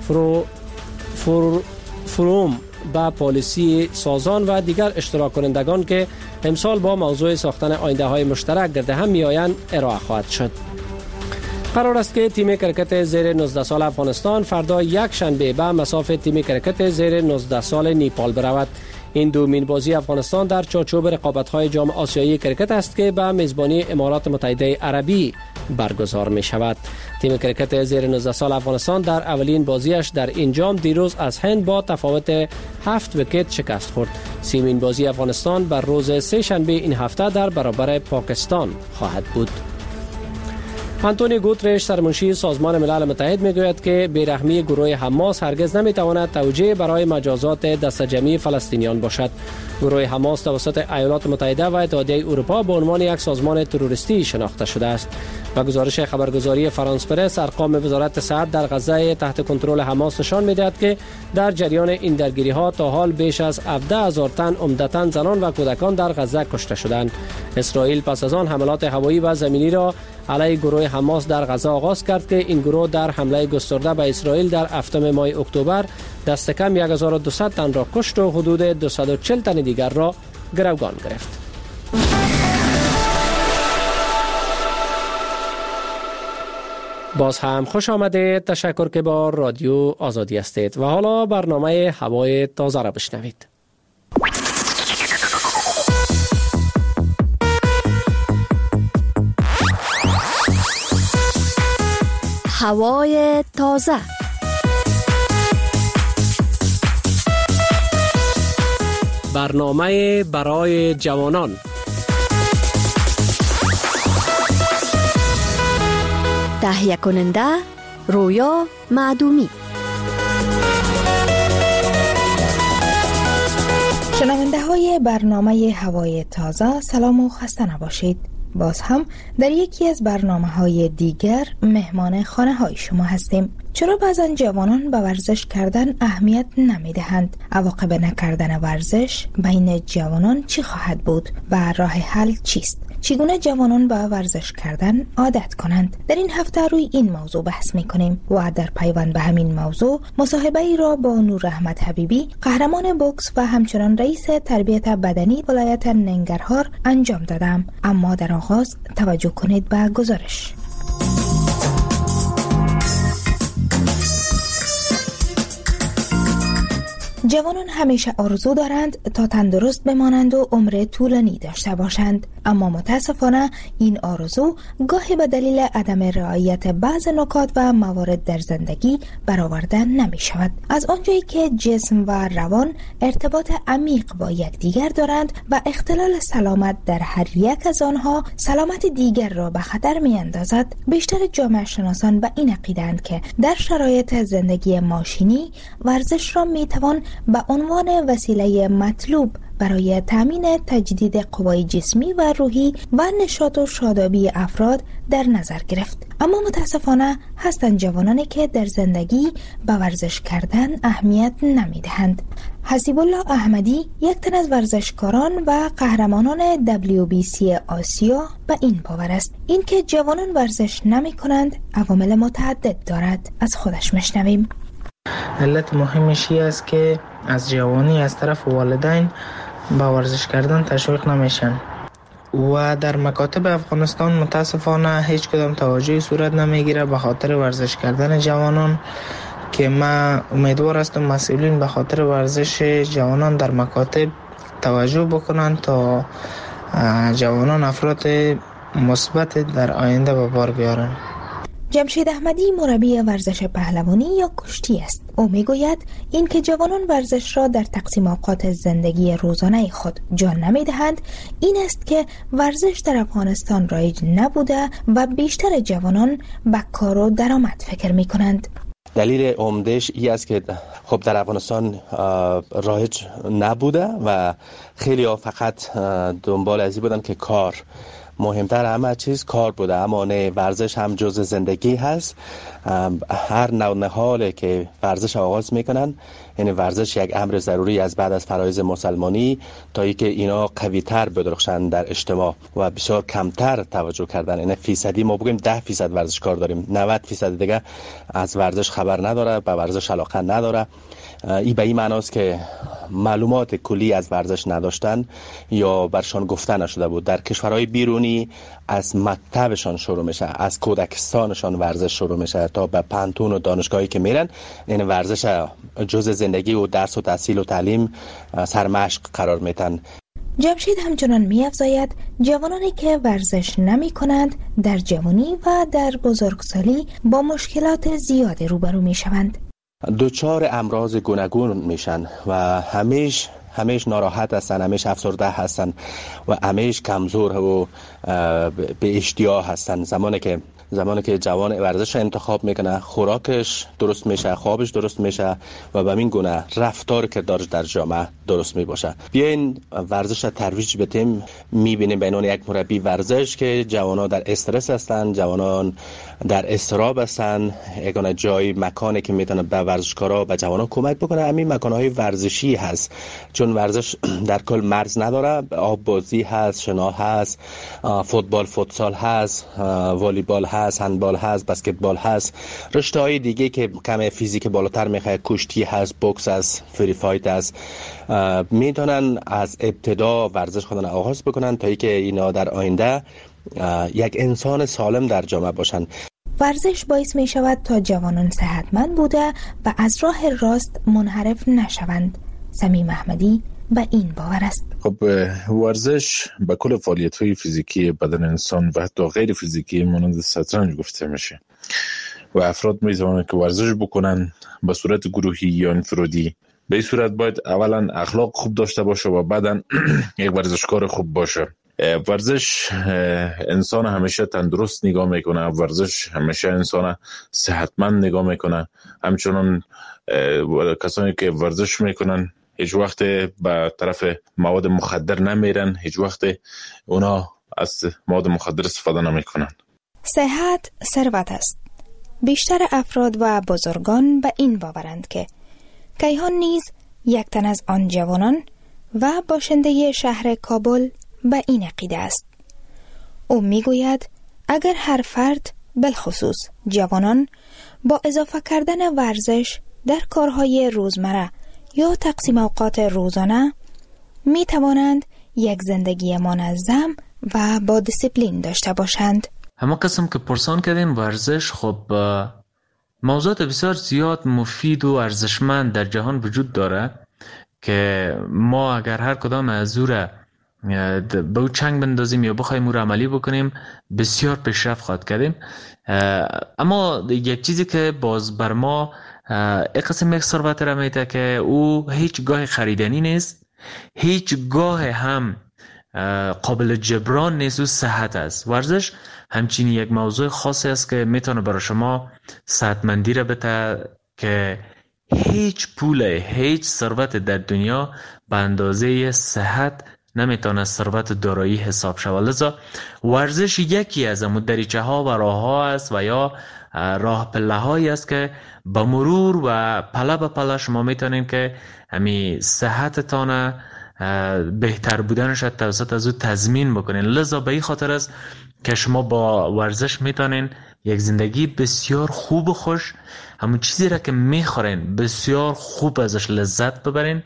فروم با پالیسی سازان و دیگر اشتراک کنندگان که امسال با موضوع ساختن آینده‌های مشترک گرد هم می‌آیند ارائه خواهد شد. قرار است که تیم کرکت زیر 19 سال افغانستان فردا یک شنبه به مصاف تیم کرکت زیر 19 سال نیپال برود. این دومین بازی افغانستان در چارچوب رقابت‌های جام آسیایی کرکت است که به میزبانی امارات متحده عربی برگزار می شود. تیم کرکت زیر 19 سال افغانستان در اولین بازیش در این جام دیروز از هند با تفاوت 7 ویکت شکست خورد. سیمین بازی افغانستان بر روز سه شنبه این هفته در برابر پاکستان خواهد بود. آنتونیو گوترش سرمنشی سازمان ملل متحد میگوید که بیرحمی گروه حماس هرگز نمیتواند توجیه برای مجازات دست جمعی فلسطینیان باشد. گروه حماس توسط ایالات متحده و اتحادیه اروپا به عنوان یک سازمان تروریستی شناخته شده است. با گزارش خبرگزاری فرانس پرس ارقام وزارت صحت در غزه تحت کنترل حماس نشان میدهد که در جریان این درگیری ها تا حال بیش از 17,000 تن عمدتاً زنان و کودکان در غزه کشته شدند. اسرائیل پس از آن حملات هوایی و زمینی را علیه گروه حماس در غزه آغاز کرد که این گروه در حمله گسترده به اسرائیل در 7 ماه اکتبر دست کم 1200 تن را کشت و حدود 240 تن دیگر را گروگان گرفت. باز هم خوش آمدید. تشکر که با رادیو آزادی هستید و حالا برنامه هوای تازه را بشنوید. هوای تازه. برنامه برای جوانان. تهیه کننده رویا معدومی. شنونده های برنامه هوای تازه سلام و خسته نباشید. باز هم در یکی از برنامه‌های دیگر مهمان خانه های شما هستیم. چرا بعضن جوانان به ورزش کردن اهمیت نمیدهند؟ عواقب نکردن ورزش بین جوانان چی خواهد بود و راه حل چیست؟ چگونه جوانان به ورزش کردن عادت کنند؟ در این هفته روی این موضوع بحث می‌کنیم و در پیوند به همین موضوع مصاحبه‌ای را با نور احمد حبیبی، قهرمان بوکس و همچنان رئیس تربیت بدنی ولایت ننگرهار انجام دادم. اما در آغاز توجه کنید به گزارش. جوانان همیشه آرزو دارند تا تندرست بمانند و عمر طولانی داشته باشند، اما متاسفانه این آرزو گاهی به دلیل عدم رعایت بعض نکات و موارد در زندگی برآورده نمی شود. از آنجایی که جسم و روان ارتباط عمیق با یکدیگر دارند و اختلال سلامت در هر یک از آنها سلامت دیگر را به خطر می اندازد، بیشتر جامعه شناسان به این عقیده‌اند که در شرایط زندگی ماشینی ورزش را می توان به عنوان وسیله مطلوب برای تامین تجدید قوای جسمی و روحی و نشاط و شادابی افراد در نظر گرفت. اما متاسفانه هستند جوانانی که در زندگی به ورزش کردن اهمیت نمیدهند. حسیب الله احمدی، یک تن از ورزشکاران و قهرمانان WBC آسیا، به این باور است. اینکه جوانان ورزش نمی کنند عوامل متعدد دارد. از خودش میشنویم. علت مهمشی است که از جوانی از طرف والدین با ورزش کردن تشویق نمیشن و در مکاتب افغانستان متاسفانه هیچ کدام توجهی صورت نمیگیره به خاطر ورزش کردن جوانان، که من امیدوار هستم مسئولین به خاطر ورزش جوانان در مکاتب توجه بکنن تا جوانان افراد مثبت در آینده به بار بیارن. جمشید احمدی مربی ورزش پهلوانی یا کشتی است. او میگوید این که جوانان ورزش را در تقسیم اوقات زندگی روزانه خود جا نمیدهند این است که ورزش در افغانستان رایج نبوده و بیشتر جوانان به کار و درآمد فکر میکنند. دلیل عمدهش این است که خب در افغانستان رایج نبوده و خیلی ها فقط دنبال ازی بودن که کار مهمتر، همه چیز کار بوده، اما نه، ورزش هم جز زندگی هست. هر نوع نهاله که ورزش آغاز میکنن، یعنی ورزش یک امر ضروری از بعد از فرایض مسلمانی تا اینکه اینا قوی تر بدرخشن در اجتماع و بسیار کمتر توجه کردن. یعنی فیصدی ما بگیم 10% ورزشکار داریم، 90% دیگه از ورزش خبر نداره، به ورزش علاقه نداره. این به این معناست که معلومات کلی از ورزش نداشتن یا برشان گفته نشده بود. در کشورهای بیرونی از مکتبشان شروع میشه، از کودکستانشان ورزش شروع میشه تا به پانتون و دانشگاهی که میرن، این ورزش جز زندگی و درس و تحصیل و تعلیم سرمشق قرار میتن. جمشید همچنان می‌افزاید جوانانی که ورزش نمی کنند در جوانی و در بزرگسالی با مشکلات زیادی روبرو می شوند. دچار امراض گوناگون میشن و همیش ناراحت هستن، همیش افسرده هستن و همیش کمزور و به اشتیا هستن. زمانی که جوان ورزش انتخاب میکنه، خوراکش درست میشه، خوابش درست میشه و به این گونه رفتار کردارش در جامعه درست میباشه. بیاین ورزش ترویج بدیم. میبینیم به عنوان یک مربی ورزش که جوانان در استرس هستن، جوانان در اضطراب هستن، یگانه جای مکانی که میتونه به ورزشکارا و جوانان کمک بکنه همین مکانهای ورزشی هست، چون ورزش در کل مرز نداره. آب بازی هست، شنا هست، فوتبال، فوتسال هست، والیبال هست، هندبال هست، بسکتبال هست، رشته‌های دیگه که کم فیزیک بالاتر میخواد، کشتی هست، بوکس هست، فری فایت هست. میتونن از ابتدا ورزش خودن آغاز بکنن تا اینکه اینا در آینده یک انسان سالم در جامعه باشن. ورزش باعث می شود تا جوانان صحتمند بوده و از راه راست منحرف نشوند. سمیم احمدی به این باور است. خب ورزش به کل فعالیت‌های فیزیکی بدن انسان و حتی غیر فیزیکی مانند شطرنج گفته میشه و افراد می‌توانند که ورزش بکنن به صورت گروهی یا انفرادی. به این صورت باید اولا اخلاق خوب داشته باشه و بعداً یک ورزشکار خوب باشه. ورزش انسان همیشه تندرست نگاه میکنه، ورزش همیشه انسان صحتمند نگاه میکنه. همچنان کسانی که ورزش میکنن هیچ وقت به طرف مواد مخدر نمیرن، هیچ وقت اونا از مواد مخدر استفاده نمیکنن. صحت ثروت است. بیشتر افراد و بزرگان به این باورند که کیهان نیز یک تن از آن جوانان و باشنده شهر کابل به این عقیده است. او میگوید اگر هر فرد بالخصوص جوانان با اضافه کردن ورزش در کارهای روزمره یا تقسیم اوقات روزانه می توانند یک زندگی منظم و با دیسیپلین داشته باشند. همه قسم که پرسان کردین ورزش، خب موضوعات بسیار زیاد مفید و ارزشمند در جهان وجود داره که ما اگر هر کدام از او را به او چنگ بندازیم یا بخوایم او را عملی بکنیم بسیار پیشرفت خواهد کردیم. اما یک چیزی که باز بر ما یک قسم یک ثروت را میده که او هیچ گاه خریدنی نیست، هیچ گاه هم قابل جبران نیست، او صحت است. ورزش همچنین یک موضوع خاصی است که میتونه برای شما صحتمندی را بده که هیچ پول، هیچ ثروت در دنیا به اندازه صحت نمیتونه ثروت دارایی حساب شود. لذا ورزش یکی از دریچه ها و راه ها است و یا راه پله هایی است که با مرور و پله به پله شما میتونین که همین صحتتان بهتر بودنش توسط از او تضمین بکنین. لذا به این خاطر است که شما با ورزش میتونین یک زندگی بسیار خوب و خوش، همون چیزی را که میخورین بسیار خوب ازش لذت ببرین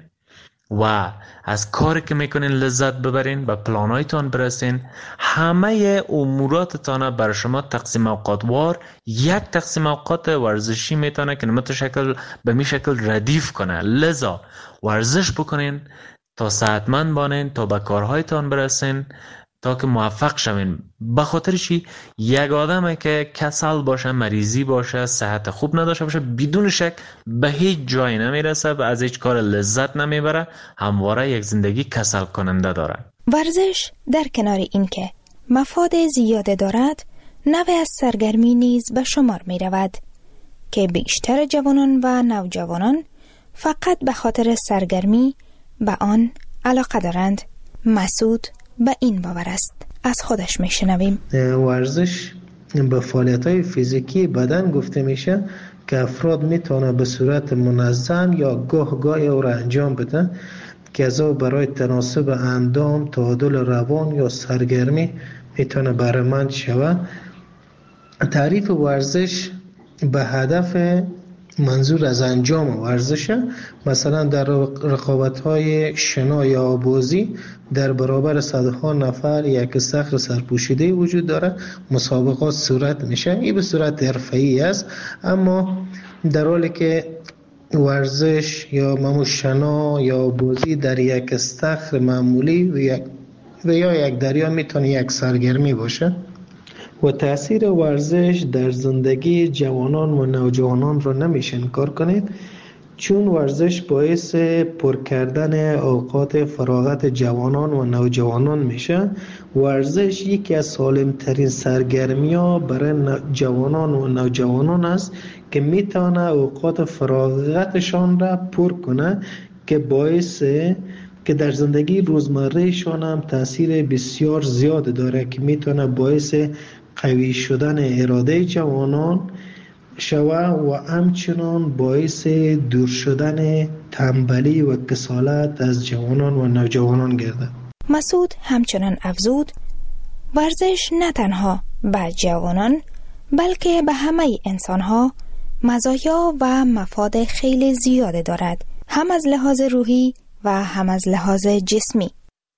و از کاری که میکنین لذت ببرین، به پلانایتان برسین، همه اموراتتان برای شما تقسیم اوقات وار یک تقسیم اوقات ورزشی میتونه که به می شکل ردیف کنه. لذا ورزش بکنین تا صحتمند بانین، تا به کارهایتان برسین، تا که موفق شوین. به خاطر چی؟ یک آدمه که کسل باشه، مریضی باشه، صحت خوب نداشته باشه، بدون شک به هیچ جایی نمیرسه و از هیچ کار لذت نمیبره، همواره یک زندگی کسل کننده داره. ورزش در کنار این که مفاد زیاده دارد، نوع از سرگرمی نیز به شمار می رود که بیشتر جوانان و نوجوانان فقط به خاطر سرگرمی به آن علاقه دارند. مسعود به این باور است. از خودش میشنویم. ورزش به فعالیت‌های فیزیکی بدن گفته میشه که افراد میتونه به صورت منظم یا گاه او را انجام بدن که از او برای تناسب اندام، تعادل روان یا سرگرمی میتونه بهره‌مند شود. تعریف ورزش به هدف منظور از انجام ورزشه. مثلا در رقابت‌های شنا یا آبازی در برابر صدها نفر یک استخر سرپوشیده وجود داره، مسابقات صورت میشه. این به صورت حرفه‌ای است، اما در حالی که ورزش یا شنا یا آبازی در یک استخر معمولی و یا یک دریا میتونه یک سرگرمی باشه. و تأثیر ورزش در زندگی جوانان و نوجوانان رو نمیشه انکار کنید، چون ورزش باعث پر کردن اوقات فراغت جوانان و نوجوانان میشه. ورزش یکی از سالمترین سرگرمی‌ها برای جوانان و نوجوانان است که میتونه اوقات فراغتشان را پر کنه که باعث که در زندگی روزمرهشان هم تأثیر بسیار زیاد داره که میتونه باعث قوی شدن اراده جوانان شوه و همچنان باعث دور شدن تنبلی و کسالت از جوانان و نوجوانان گردد. مسعود همچنان افزود ورزش نه تنها به جوانان بلکه به همه انسانها مزایا و مفاد خیلی زیاده دارد، هم از لحاظ روحی و هم از لحاظ جسمی.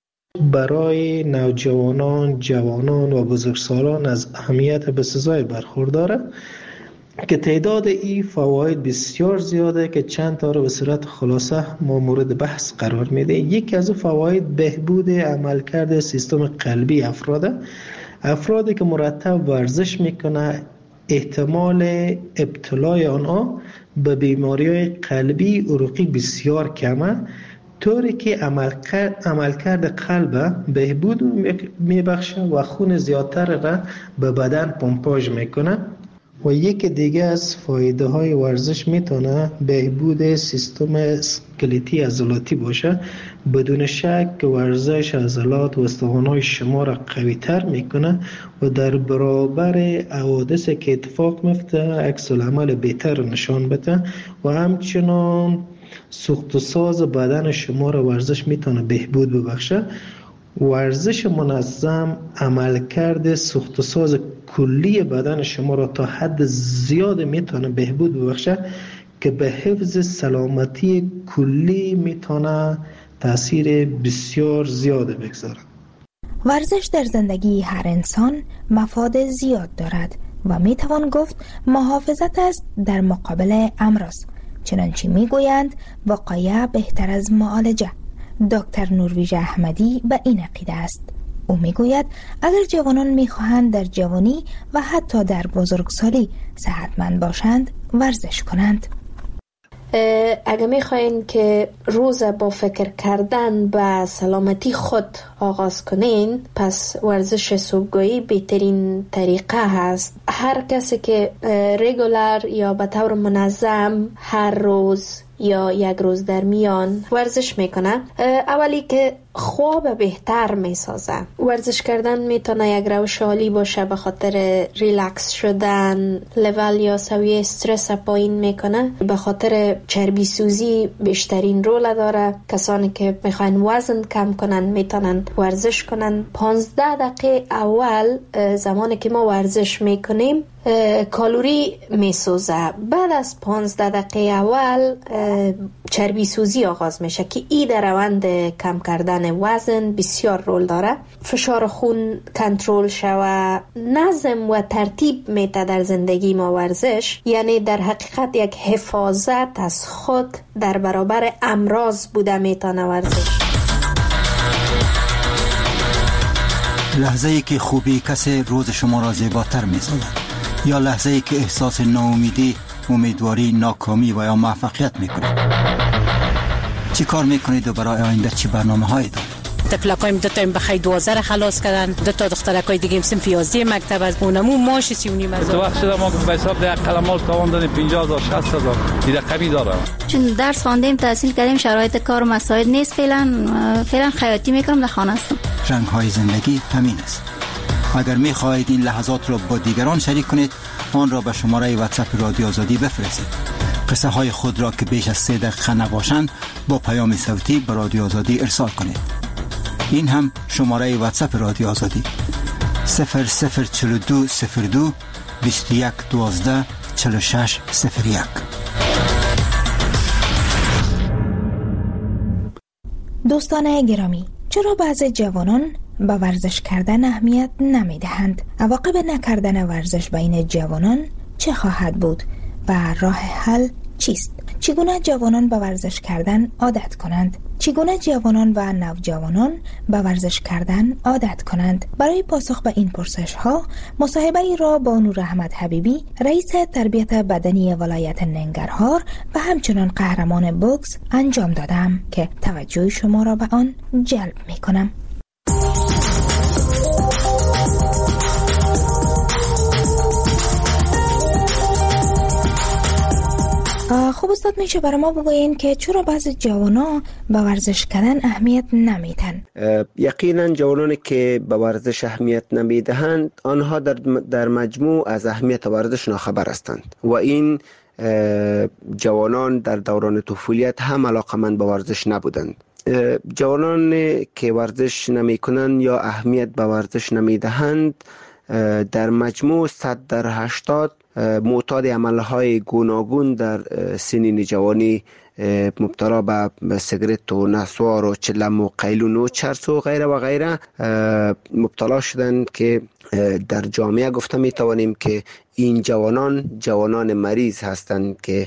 برای نوجوانان، جوانان و بزرگسالان از اهمیت بسزای برخورداره که تعداد این فواید بسیار زیاده که چند تا رو به صورت خلاصه ما مورد بحث قرار میده. یکی از فواید بهبود عملکرد سیستم قلبی افرادی که مرتب ورزش میکنه احتمال ابتلای آنها به بیماری‌های قلبی عروقی بسیار کمه، طوری که عملکرد قلب بهبود میبخشه و خون زیادتر را به بدن پمپاژ میکنه. و یکی دیگه از فایده های ورزش میتونه بهبود سیستم اسکلتی عضلاتی باشه. بدون شک ورزش عضلات و استخوان‌های شما را قوی تر میکنه و در برابر حوادثی که اتفاق میفته عکس العمل بهتر نشان بده و همچنان سوخت و ساز بدن شما را ورزش میتونه بهبود ببخشه. ورزش منظم عملکرد سوخت و ساز کلی بدن شما را تا حد زیاد میتونه بهبود ببخشه که به حفظ سلامتی کلی میتونه تاثیر بسیار زیاد بگذاره. ورزش در زندگی هر انسان مفاد زیاد دارد و میتوان گفت محافظت است در مقابل امراض، چنانچه میگویند وقایع بهتر از معالجه. دکتر نورویژه احمدی به این عقیده است. او میگوید اگر جوانان میخواهند در جوانی و حتی در بزرگسالی صحتمند باشند ورزش کنند. اگر میخواین که روز با فکر کردن به سلامتی خود آغاز کنین، پس ورزش صبحگاهی بهترین طریقه هست. هر کسی که رگولر یا به طور منظم هر روز یا یک روز در میان ورزش میکنه، اولی که خواب بهتر میسازه. ورزش کردن میتونه یک روش عالی باشه به خاطر ریلکس شدن، لول یا سویه استرس پایین میکنه، به خاطر چربی سوزی بیشترین رول داره. کسانی که میخواین وزن کم کنن میتونن ورزش کنن. 15 دقیقه اول زمانی که ما ورزش میکنیم کالوری میسوزه. بعد از 15 دقیقه اول چربی سوزی آغاز میشه که این در روند کم کردن وزن بسیار رول داره. فشار خون کنترل شوه، نظم و ترتیب میته در زندگی ما ورزش، یعنی در حقیقت یک حفاظت از خود در برابر امراض بوده میتونه ورزش. لحظه ای که خوبی کسی روز شما را زیباتر می‌سازد، یا لحظه ای که احساس ناامیدی، امیدواری، ناکامی و یا موفقیت میکنید. چی کار میکنید و برای آینده چی برنامه‌هایی دارید؟ تفلکایم دو تا بخای 12 خلاص کردن، دو تا دخترکای دیگه صنف 11 مکتب از اونمو ماش 39 از تو وقت شده ما به حساب ده قلمال تاوان دادیم 50000 60000 دیگه کمی داره. چون درس خواندیم تحصیل کردیم شرایط کار و مساعد نیست، فعلا خیاطی میکنم در خانه هستم. رنگ های زندگی همین است. اگر می‌خواهید این لحظات را با دیگران شریک کنید، آن را به شماره واتساپ رادیو آزادی بفرستید. قصه های خود را که بیش از 3 دقیقه نباشند با پیام صوتی به رادیو آزادی ارسال کنید. این هم شماره واتساپ رادیو آزادی 004202 21 12 46 01. دوستان گرامی، چرا بعضی جوانان به ورزش کردن اهمیت نمی دهند؟ عواقب نکردن ورزش بین جوانان چه خواهد بود و راه حل چیست؟ چگونه جوانان به ورزش کردن عادت کنند؟ چگونه جوانان و نوجوانان به ورزش کردن عادت کنند؟ برای پاسخ به این پرسش ها مصاحبه ای را با نور احمد حبیبی، رئیس تربیت بدنی ولایت ننگرهار و همچنان قهرمان بوکس انجام دادم که توجه شما را به آن جلب می کنم. خب استاد، میشه برای ما بگویین که چرا بعضی جوانا به ورزش کردن اهمیت نمیدن؟ یقینا جوانانی که به ورزش اهمیت نمیدهند آنها در مجموع از اهمیت ورزش ناخبر هستند و این جوانان در دوران طفولیت هم علاقمند به ورزش نبودند. جوانان که ورزش نمی کنند یا اهمیت به ورزش نمی دهند در مجموع 100 در 80 معتاد عملهای گوناگون در سنین جوانی مبتلا به سیگرت و نسوار و چلم و قیلون و چرس و غیره و غیره مبتلا شدند که در جامعه گفته می توانیم که این جوانان مریض هستند که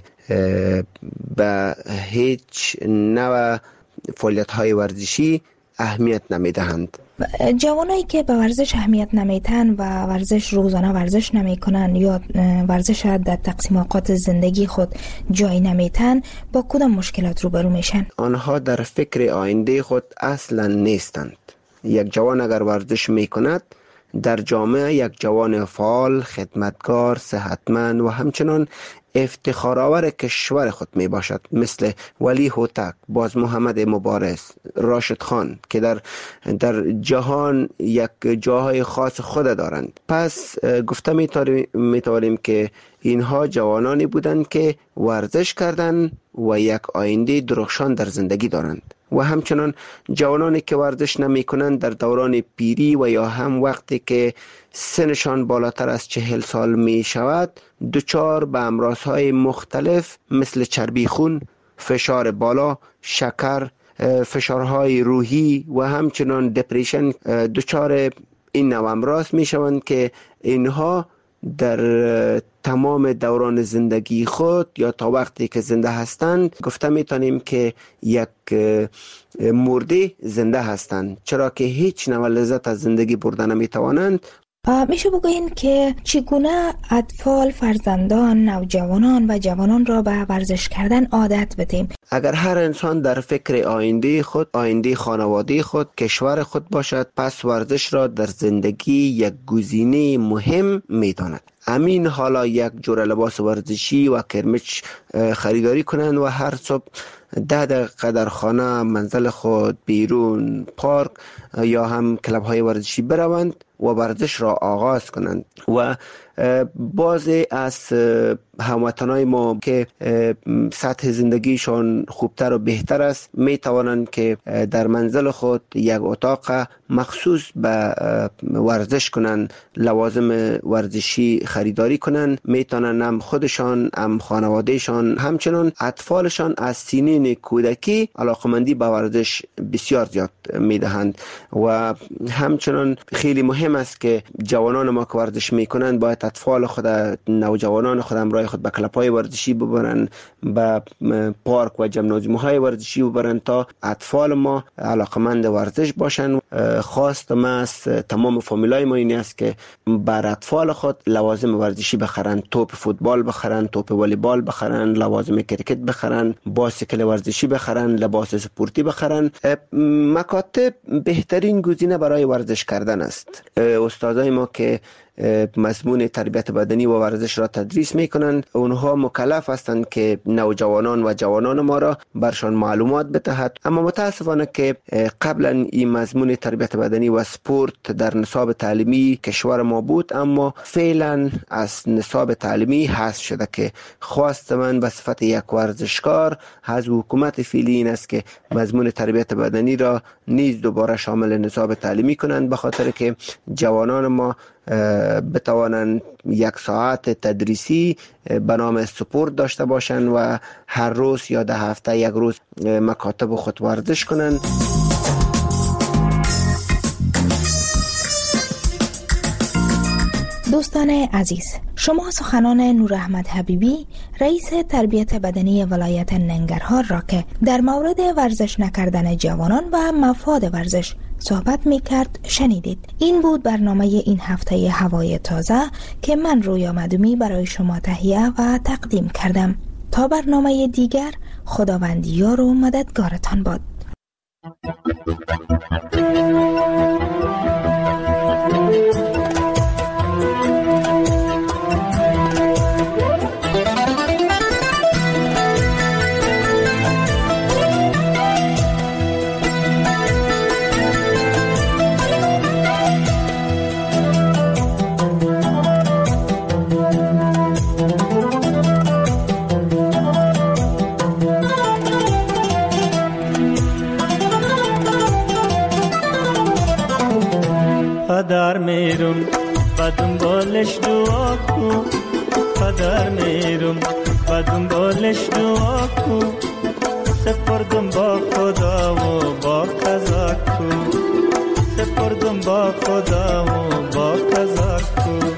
به هیچ نوع فعالیت‌های ورزشی اهمیت نمیدهند. جوانایی که به ورزش اهمیت نمیدن و ورزش روزانه ورزش نمیکنن یا ورزش در تقسیم اوقات زندگی خود جای نمیدن، با کدام مشکلات روبرو میشن؟ آنها در فکر آینده خود اصلا نیستند. یک جوان اگر ورزش میکند در جامعه یک جوان فعال، خدمتگار، صحتمند و همچنان افتخارآور کشور خود می باشد، مثل ولی هوتک، باز محمد مبارز، راشد خان که در جهان یک جاهای خاص خود دارند. پس گفته می توانیم که اینها جوانانی بودند که ورزش کردند و یک آینده درخشان در زندگی دارند و همچنان جوانانی که ورزش نمی کنند در دوران پیری و یا هم وقتی که سنشان بالاتر از 40 سال می شود دچار به امراضهای مختلف مثل چربی خون، فشار بالا، شکر، فشارهای روحی و همچنان دپریشن دچار این نوع امراض می شوند که اینها در تمام دوران زندگی خود یا تا وقتی که زنده هستند گفته میتونیم که یک مرده زنده هستند، چرا که هیچ نوع لذت از زندگی برده نمیتوانند. میشه بگوین که چگونه اطفال، فرزندان، نوجوانان و جوانان را به ورزش کردن عادت بدیم؟ اگر هر انسان در فکر آینده خود، آینده خانواده خود، کشور خود باشد، پس ورزش را در زندگی یک گزینه مهم میداند. امین حالا یک جور لباس ورزشی و کرمچ خریداری کنند و هر صبح 10 دقیقه در خانه، منزل خود، بیرون، پارک یا هم کلب های ورزشی بروند و ورزش را آغاز کنند. و بعضی از هموطنای ما که سطح زندگیشان خوبتر و بهتر است می توانند که در منزل خود یک اتاق مخصوص به ورزش کنند، لوازم ورزشی خریداری کنند. می توانند هم خودشان، هم خانوادهشان، همچنان اطفالشان از سنین کودکی علاقمندی به ورزش بسیار زیاد می دهند. و همچنان خیلی مهم است که جوانان ما که ورزش می کنند باید اطفال خود، نوجوانان خود همراه خود به کلب‌های ورزشی ببرند، به پارک و جمنازیوم‌های ورزشی ببرند تا اطفال ما علاقمند ورزش باشند. خواستم از تمام فامیلای ما این است که بر اطفال خود لوازم ورزشی بخرند، توپ فوتبال بخرند، توپ والیبال بخرند، لوازم کرکت بخرند، باسکل ورزشی بخرند، لباس سپورتی بخرند. مکاتب بهترین گزینه برای ورزش کردن است. استادای ما که مضمون تربیت بدنی و ورزش را تدریس میکنند، اونها مکلف هستند که نوجوانان و جوانان ما را برشان معلومات بدهد. اما متاسفانه که قبلا این مضمون تربیت بدنی و سپورت در نصاب تعلیمی کشور ما بود، اما فعلا از نصاب تعلیمی حذف شده که خواست من به صفت یک ورزشکار از حکومت فعلی این است که مضمون تربیت بدنی را نیز دوباره شامل نصاب تعلیمی کنند، به خاطر که جوانان ما بتوانند 1 ساعت تدریسی به نام سپورت داشته باشند و هر روز یا 10 هفته یک روز مکاتب خود ورزش کنند. دوستان عزیز، شما سخنان نور احمد حبیبی، رئیس تربیت بدنی ولایت ننگرهار را که در مورد ورزش نکردن جوانان و مفاد ورزش صحبت می کرد شنیدید. این بود برنامه این هفته هوای تازه که من رویا مدومی برای شما تهیه و تقدیم کردم. تا برنامه دیگر، خداوند یار و مددگارتان باد. پدر میرم و دنبالش دعا کن، پدر میرم و دنبالش دعا کن، سپردم با خدا و با قضا کن، سپردم با خدا و با قضا کن.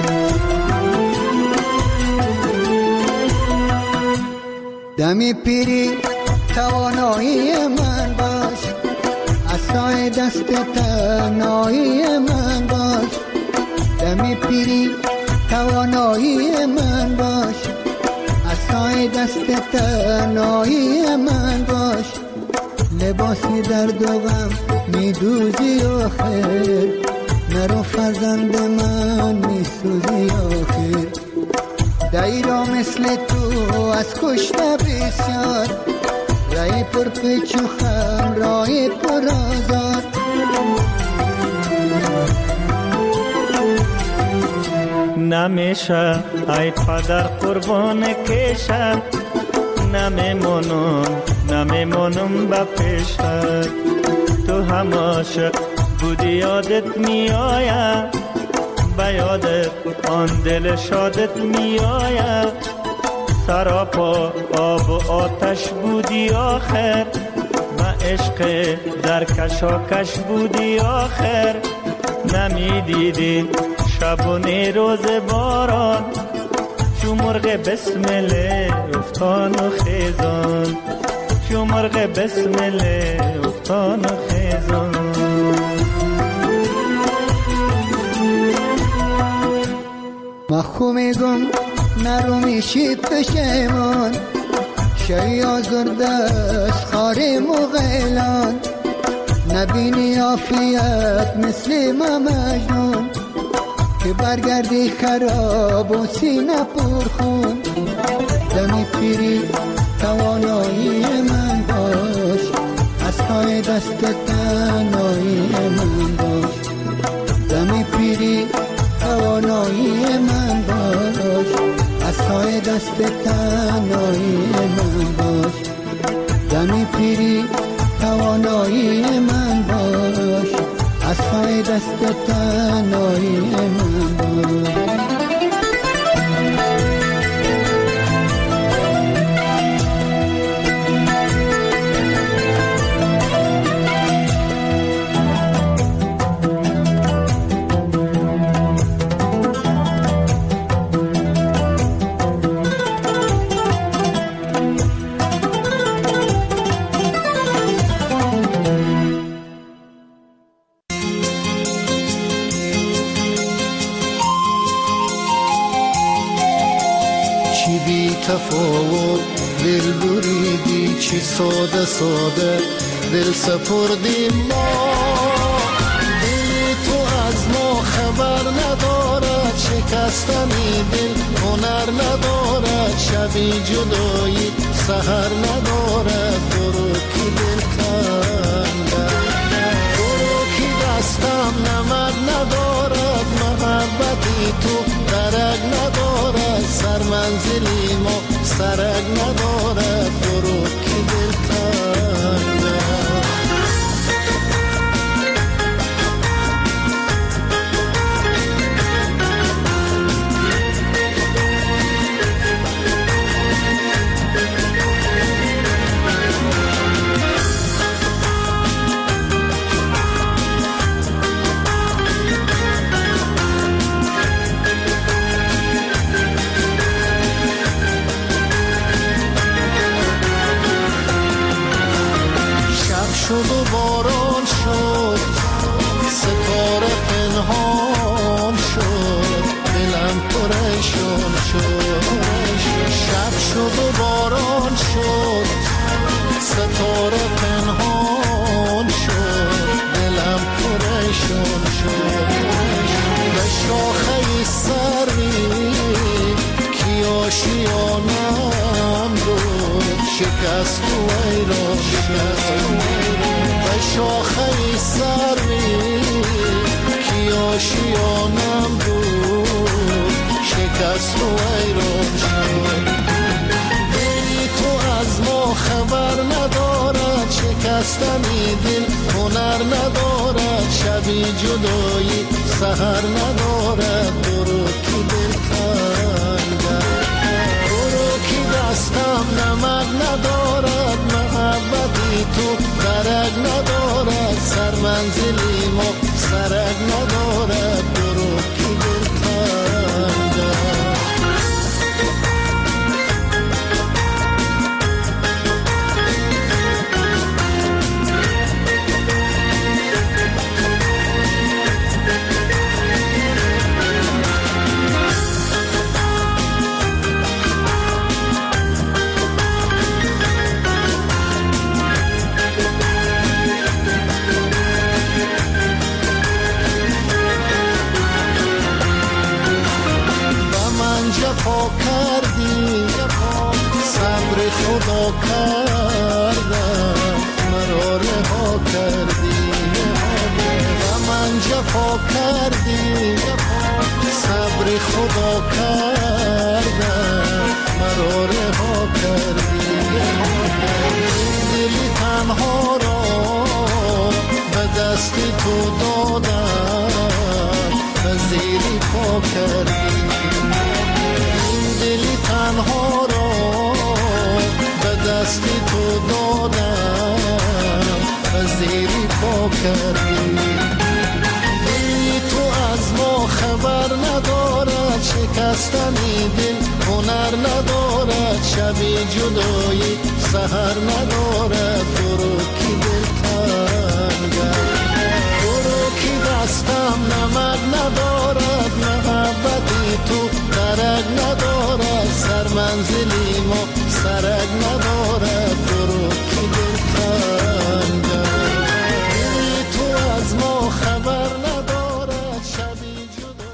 دمی پیری توانایی من باش، عصای دست تنهایی من باش. دمی پیری توانایی من باش، عصای دست تنهایی من باش. لباسی درد و غم میدوزی آخر، نرو فرزند من میسوزی آخر. دایرا مثل تو از کشته بسیار، رای پر پیچ و خم رای پر آزار. نمیشه ای پدر قربان کشم، نمیمونم به پیشت. تو هم عاشق بودی یادت میآید، به یادت آن دل شادت میآید. سراپا آب و آتش بودی آخر، و عشق در کشاکش بودی آخر. نمیدیدی شبونه روز باران چو مرغ بسمله افتان و خیزان چو مرغ بسمله افتان و خیزان مخو میگم نرو میشی پشیمان شی آزرده از خاری مغیلان نبینی عافیت مثل ما مجنون که برگردی خراب و سینه پرخون دمی پیری توانایی من باش از پای دست تنهایی من باش دمی پیری توانایی من باش از پای دست تنهایی من باش دمی پیری توانایی من باش از پای دست تنهایی من باش تفاوت دل بریدی چی ساده ساده دل سپردی ما دل تو از ما خبر ندارد شکستنی دل هنر ندارد شبی جدایی سحر ندارد برو کی دل کنده برو کی دستم نمد ندارد محبتی تو درک ندارد سر منزلی ما سرک ندارد برو کی دل کنده شد و باران شد ستاره پنهان شد دلم پریشان شد شب شد و باران شد ستاره پنهان شد دلم پریشان شد به شاخه سری کی آشیانم بود شکست و ایران به شاخه سری کی آشیانم بود شکست و ایران شد دلی تو از ما خبر ندارد شکستنی دل هنر ندارد شبی جدایی سحر ندارد برو کی دل کنده برو کی دستم نمد ندارد محبتی تو درک ندارد سر منزلی ما سرک ندارد برو کی دل کنده جفا کردی صبر خدا کردم مرا رها کردی و من جفا کردی صبر خدا کردم مرا رها کردی دلی تنها را به دستی تو دادم و زیری پا کردی دلی تنها را به دستی تو دادم و زیری پا کردی دلی تو از ما خبر بستن دل هنر ندارد، شب جدایی سحر ندارد.